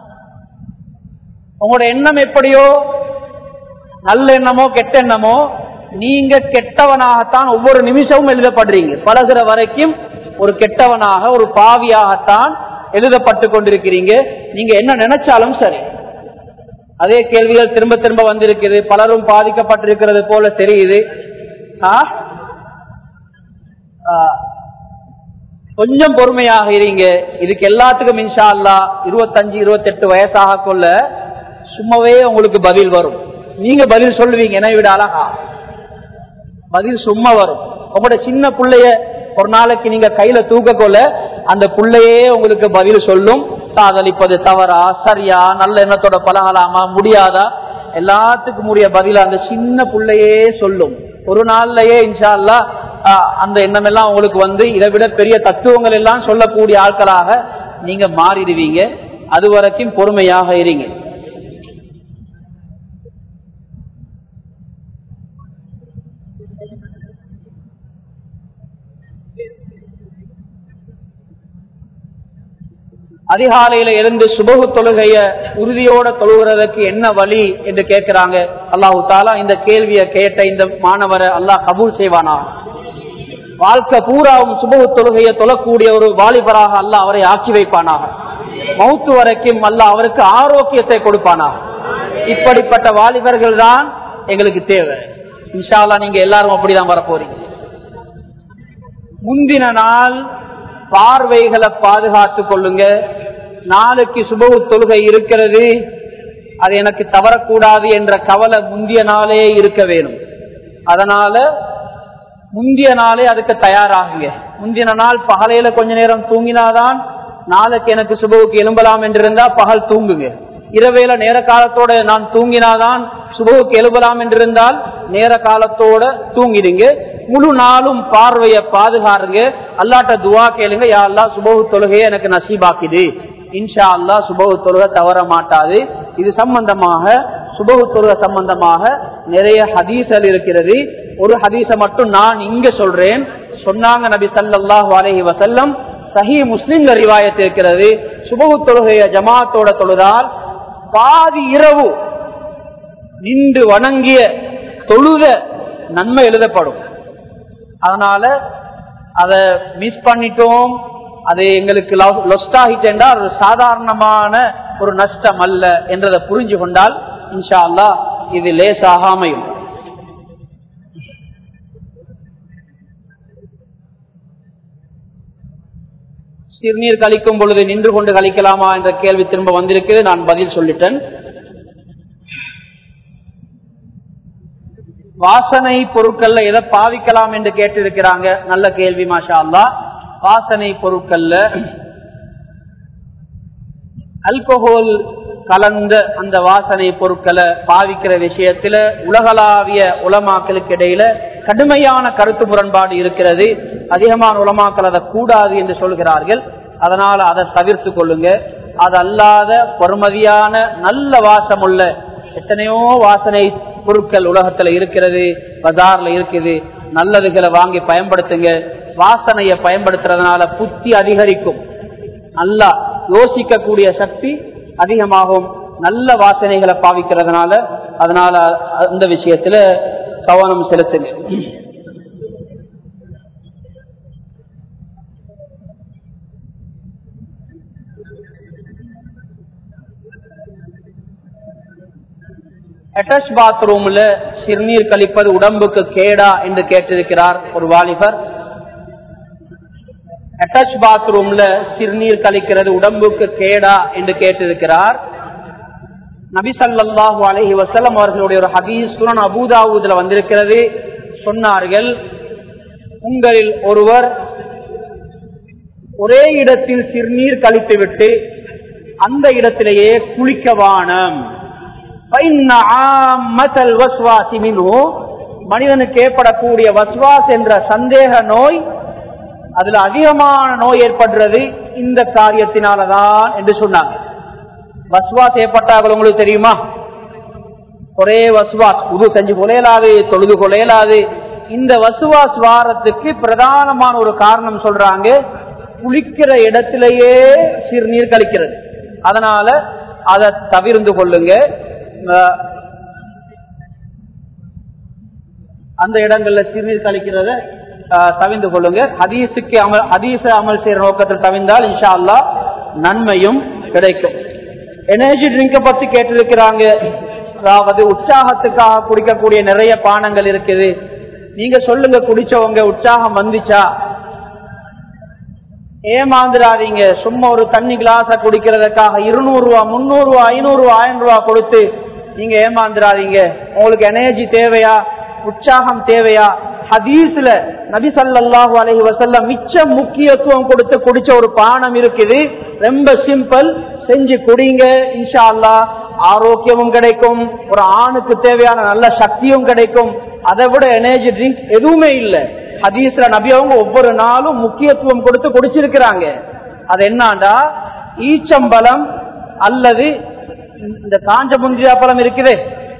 உங்களோட எண்ணம் எப்படியோ, நல்ல எண்ணமோ கெட்ட எண்ணமோ, நீங்க கெட்டவனாகத்தான் ஒவ்வொரு நிமிஷமும் எழுதப்படுறீங்க. பழகுற வரைக்கும் ஒரு கெட்டவனாக, ஒரு பாவியாகத்தான் எழுதப்பட்டு கொண்டிருக்கிறீங்க. நீங்க என்ன நினைச்சாலும் சரி. அதே கேள்விகள் திரும்ப திரும்ப வந்திருக்குது. பலரும் பாதிக்கப்பட்டிருக்கிறது போல தெரியுது. கொஞ்சம் பொறுமையாக இருங்க. இதுக்கு எல்லாத்துக்கும் இன்ஷா அல்லாஹ் இருபத்தஞ்சு இருபத்தி எட்டு வயசாக கொள்ள சும்மாவே உங்களுக்கு பதில் வரும். நீங்க பதில் சொல்லுவீங்க, என்னை விட அழகா பதில் சும்மா வரும். உங்களோட சின்ன பிள்ளைய ஒரு நாளைக்கு நீங்க கையில தூக்க கொள்ள அந்த பிள்ளையே உங்களுக்கு பதில் சொல்லும். காதலிப்பது தவறா, சரியா, நல்ல எண்ணத்தோட பழகலாமா, முடியாதா, எல்லாத்துக்கும் உரிய பதில அந்த சின்ன பிள்ளையே சொல்லும். ஒரு நாள்லயே இன்ஷா அல்லாஹ் அந்த எண்ணம் எல்லாம் உங்களுக்கு வந்து இதை விட பெரிய தத்துவங்கள் எல்லாம் சொல்லக்கூடிய ஆட்களாக நீங்க மாறிடுவீங்க. அது வரைக்கும் பொறுமையாக இருங்க. அதிகாலையில எழுந்து சுபஹு தொழுகைய உறுதியோட தொழுகிறதுக்கு என்ன வழி என்று கேட்கிறாங்க. அல்லாஹு தாலா இந்த கேள்வியை கேட்ட இந்த மாணவரை அல்லாஹ் கபூல் செய்வானா. வாழ்க்கை பூராவும் சுபஹு தொழுகைய தொழக்கூடிய ஒரு வாலிபராக அல்லாஹ் அவரை ஆக்கி வைப்பானாக. மௌத்து வரைக்கும் அல்லாஹ் அவருக்கு ஆரோக்கியத்தை கொடுப்பானாக. இப்படிப்பட்ட வாலிபர்கள் தான் எங்களுக்கு தேவை. இன்ஷா அல்லாஹ் நீங்க எல்லாரும் அப்படிதான் வர போறீங்க. முந்தின நாள் பார்வைகளை பாதுகாத்துக் கொள்ளுங்க. நாளைக்கு சுபஹு தொழுகை இருக்கிறது, அது எனக்கு தவறக்கூடாது என்ற கவலை முந்திய நாளே இருக்க வேணும். அதனால முந்திய நாளே அதுக்கு தயாராகுங்க. முந்தின நாள் பகலையில கொஞ்ச நேரம் தூங்கினாதான் நாளைக்கு எனக்கு சுபஹுக்கு எழும்பலாம் என்றிருந்தா பகல் தூங்குங்க. இரவேல நேர காலத்தோட நான் தூங்கினாதான் சுபஹுக்கு எழும்பலாம் என்றிருந்தால் நேர காலத்தோட தூங்கிடுங்க. முழு நாளும் பார்வையை பாதுகாருங்க. அல்லாட்ட துவா கேளுங்க, யா அல்லாஹ் சுபஹு தொழுகையை எனக்கு நசீபாக்கிடு. இன்ஷா அல்லாஹ் சுபஹு தொழுகை தவற மாட்டாது. இது சம்பந்தமாக சுபஹு தொழுகை சம்பந்தமாக நிறைய ஹதீஸ்கள் இருக்கிறது. ஒரு ஹதீஸ மட்டும் நான் இங்க சொல்றேன். சொன்னாங்க நபி ஸல்லல்லாஹு அலைஹி வஸல்லம், சஹீஹ் முஸ்லிம்ல ரிவாயத் இருக்கிறது, சுபஹு தொழுகையை ஜமாத்தோட தொழுதால் பாதி இரவு நின்று வணங்கிய தொழுத நன்மை எழுதப்படும். அதனால அதை மிஸ் பண்ணிட்டோம், அது எங்களுக்கு லொஸ்ட் ஆகிட்டேன்டா ஒரு சாதாரணமான ஒரு நஷ்டம் அல்ல என்றதை புரிஞ்சு கொண்டால் இன்ஷா அல்லாஹ் இது லேசாக அமையும். சிறுநீர் கழிக்கும் பொழுது நின்று கொண்டு கழிக்கலாமா என்ற கேள்வி திரும்ப வந்திருக்கு. நான் பதில் சொல்லிட்டேன். வாசனை பொருட்கள்ல எதை பாவிக்கலாம் என்று கேட்டிருக்கிறாங்க. நல்ல கேள்வி, மாஷா அல்லாஹ். வாசனை பொருட்கள்ல அல்கோஹோல் கலந்த அந்த வாசனை பொருட்களை பாவிக்கிற விஷயத்துல உலகளாவிய உலமாக்களுக்கு இடையில கடுமையான கருத்து முரண்பாடு இருக்கிறது. அதிகமான உலமாக்கள் அதை கூடாது என்று சொல்கிறார்கள். அதனால அதை தவிர்த்து கொள்ளுங்க. அது அல்லாத பொறுமதியான நல்ல வாசமுள்ள எத்தனையோ வாசனை பொருட்கள் உலகத்துல இருக்கிறது, பஜார்ல இருக்குது. நல்லதுகளை வாங்கி பயன்படுத்துங்க. வாசனையை பயன்படுத்துறதுனால புத்தி அதிகரிக்கும், நல்லா யோசிக்கக்கூடிய சக்தி அதிகமாகும். நல்ல வாசனைகளை பாவிக்கிறதுனால அதனால அந்த விஷயத்துல கவனம் செலுத்துங்க. அட்டாச் பாத்ரூம்ல சிறுநீர் கழிப்பது உடம்புக்கு கேடா என்று கேட்டிருக்கிறார் ஒரு வாலிபர். அட்டாச் பாத்ரூம்ல சிறுநீர் கழிக்கிறது உடம்புக்கு கேடா என்று கேட்டிருக்கிறார். நபி ஸல்லல்லாஹு அலைஹி வஸல்லம் அவர்களுடைய ஒரு ஹதீஸ் சுனன் அபூ தாவூதுல வந்திருக்கிறது. சொன்னார்கள், உங்களில் ஒருவர் ஒரே இடத்தில் சிறுநீர் கழித்துவிட்டு அந்த இடத்திலேயே குளிக்கவானம். மனிதனுக்கு ஏற்படக்கூடிய வஸ்வாஸ் என்ற சந்தேக நோய், அதுல அதிகமான நோய் ஏற்படுறது இந்த காரியத்தினாலதான் என்று சொன்னாங்க. வஸ்வாஸ் ஏற்பட்டார்கள் உங்களுக்கு தெரியுமா? ஒரே வஸ்வாஸ், உது செஞ்சு கொலையலாது, தொழுது கொலையலாது. இந்த வஸ்வாஸ் வாரத்துக்கு பிரதானமான ஒரு காரணம் சொல்றாங்க, குளிக்கிற இடத்திலேயே சிறுநீர் கழிக்கிறது. அதனால அதை தவிர்த்து கொள்ளுங்க. அந்த இடங்கள்ல சிறுநீர் கழிக்கிறத தவிர்த்து கொள்ளுங்க. ஹதீஸுக்கு அமல் ஹதீஸ அமல் செய்யற நோக்கத்தில் தவிர்த்தால் இன்ஷா அல்லாஹ் நன்மையும் கிடைக்கும். எனர்ஜி ட்ரிங்க பத்தி கேட்டிருக்கிறாங்க. அதாவது உற்சாகத்துக்காக குடிக்கக்கூடிய நிறைய பானங்கள் இருக்குது. நீங்க சொல்லுங்க, குடிச்சவங்க உற்சாகம் வந்துச்சா? ஏமாந்துடாதீங்க. சும்மா ஒரு தண்ணி கிளாஸ குடிக்கிறதுக்காக இருநூறு ரூபா முன்னூறு ரூபா ஐநூறு ரூபா ஆயிரம் ரூபாய் கொடுத்து நீங்க ஏமாந்துடாதீங்க. உங்களுக்கு எனர்ஜி தேவையா, உற்சாகம் தேவையா? ஹதீஸ்ல நபி ஸல்லல்லாஹு அலைஹி வஸல்லம் மிச்ச முக்கியத்துவம் கொடுத்து குடிச்ச ஒரு பானம் இருக்குது. ரொம்ப சிம்பிள். செஞ்சு குடிங்க. இன்ஷா அல்லாஹ் ஆரோக்கியமும் கிடைக்கும், ஒரு ஆணுக்கு தேவையான நல்ல சக்தியும் கிடைக்கும். அதை விட எனர்ஜி ட்ரிங்க் எதுவுமே இல்லை. ஹதீஸ்ல நபி அவங்க ஒவ்வொரு நாளும் முக்கியத்துவம் கொடுத்து குடிச்சிருக்கிறாங்க. அது என்னண்டா ஈச்சம்பழம் அல்லது இந்த காஞ்ச முந்திரியா பழம் இருக்குது,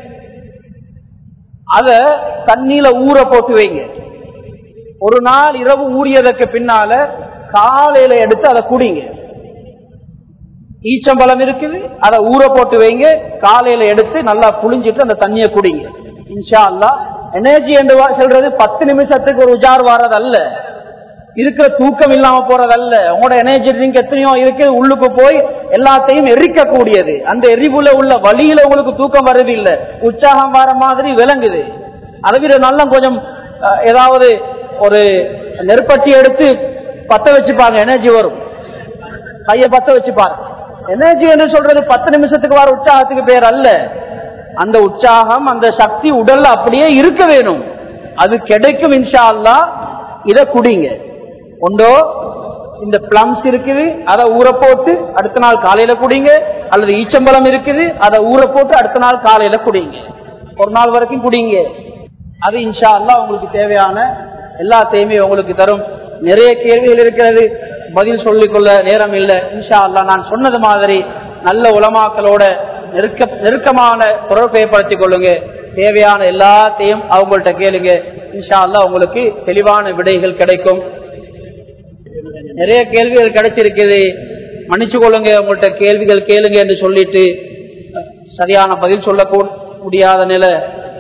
அத தண்ணியில ஊற போட்டு வைங்க. ஒரு நாள் இரவு ஊறியதற்கு பின்னால காலையில எடுத்து அதை குடிங்க. ஈச்சம்பழம் இருக்குது, அதை ஊற போட்டு வைங்க, காலையில எடுத்து நல்லா புளிஞ்சிட்டு அந்த தண்ணியை குடிங்க. இன்ஷா அல்லாஹ் எனர்ஜி என்று சொல்றது பத்து நிமிஷத்துக்கு ஒரு உஜார் வாரதல்ல, இருக்கிற தூக்கம் இல்லாம போறதல்ல. உங்களோட எனர்ஜி ட்ரிங்க் எத்தனையோ இருக்கு, உள்ளுக்கு போய் எல்லாத்தையும் எரிக்க கூடியது. அந்த எரிவுல உள்ள வழியில உங்களுக்கு தூக்கம் வருது இல்ல, உற்சாகம் வர மாதிரி விளங்குது. அதை விட நல்லா கொஞ்சம் ஏதாவது ஒரு நெருப்பட்டி எடுத்து பத்த வச்சுப்பாங்க, எனர்ஜி வரும். கைய பத்த வச்சுப்பாங்க. எனர்ஜி என்று சொல்றது பத்து நிமிஷத்துக்கு வர உற்சாகத்துக்கு பேர் அல்ல. அந்த உற்சாகம் அந்த சக்தி உடல்ல அப்படியே இருக்க வேணும், அது கிடைக்கும். இன்ஷா அல்லாஹ் இத குடிங்க. ஒன்றோ இந்த பிளம்ஸ் இருக்குது, அதை ஊற போட்டு அடுத்த நாள் காலையில குடிங்க, அல்லது ஈச்சம்பழம் இருக்குது, அதை ஊற போட்டு அடுத்த நாள் காலையில குடிங்க. ஒரு நாள் வரைக்கும் குடிங்க. அது இன்ஷா அல்லாஹ் உங்களுக்கு தேவையான எல்லாத்தையுமே உங்களுக்கு தரும். நிறைய கேள்விகள் இருக்கிறது, பதில் சொல்லிக்கொள்ள நேரம் இல்லை. இன்ஷா அல்லாஹ் நான் சொன்னது மாதிரி நல்ல உலமாக்களோட நெருக்க நெருக்கமான தொடர்பை ஏற்படுத்திக் கொள்ளுங்க. தேவையான எல்லாத்தையும் அவங்கள்ட்ட கேளுங்க. இன்ஷா அல்லாஹ் உங்களுக்கு தெளிவான விடைகள் கிடைக்கும். நிறைய கேள்விகள் கிடைச்சிருக்குது, மன்னிச்சு கொள்ளுங்க. உங்கள்ட்ட கேள்விகள் கேளுங்க என்று சொல்லிட்டு சரியான பதில் சொல்ல முடியாத நிலை.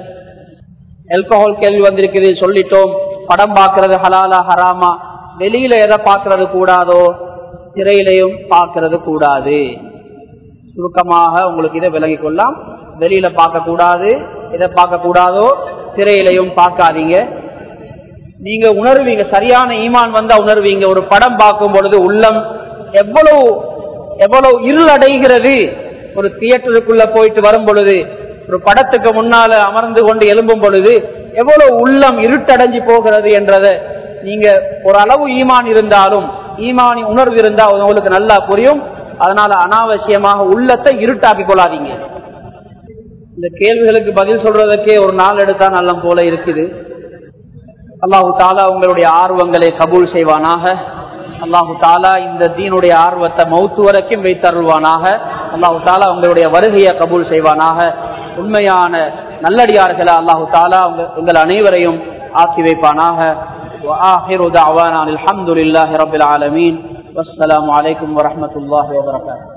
ஆல்கஹால் கேள்வி வந்திருக்குது, சொல்லிட்டோம். படம் பார்க்கறது ஹலாலா ஹராமா? வெளியில எதை பார்க்கறது கூடாதோ திரையிலையும் பார்க்கறது கூடாது. சுருக்கமாக உங்களுக்கு இதை விலகிக் கொள்ளலாம். வெளியில பார்க்க கூடாது, எதை பார்க்க கூடாதோ திரையிலையும் பார்க்காதீங்க. நீங்க உணர்வீங்க, சரியான ஈமான் வந்தா உணர்வீங்க. ஒரு படம் பார்க்கும் பொழுது உள்ளம் எவ்வளவு எவ்வளவு இருளடைகிறது. ஒரு தியேட்டருக்குள்ள போயிட்டு வரும் பொழுது, ஒரு படத்துக்கு முன்னால அமர்ந்து கொண்டு எழும்பும் பொழுது எவ்வளவு உள்ளம் இருட்டடைஞ்சு போகிறது என்றதை நீங்க ஒரு அளவு ஈமான் இருந்தாலும், ஈமானி உணர்வு இருந்தா உங்களுக்கு நல்லா புரியும். அதனால அனாவசியமாக உள்ளத்தை இருட்டாக்கி கொள்ளாதீங்க. இந்த கேள்விகளுக்கு பதில் சொல்றதுக்கே ஒரு நாள் எடுத்தா நல்ல போல இருக்குது. அல்லாஹு தாலா உங்களுடைய ஆர்வங்களை கபூல் செய்வானாக. அல்லாஹு தாலா இந்த தீனுடைய ஆர்வத்தை மௌத்து வரைக்கும் வைத்தருள்வானாக. அல்லாஹு தாலா உங்களுடைய வருகையை கபூல் செய்வானாக. உண்மையான நல்லடியார்களை அல்லாஹு தாலா உங்கள் அனைவரையும் ஆக்கி வைப்பானாக. وآخر دعوانا الحمد لله رب العالمين والسلام عليكم ورحمة الله وبركاته.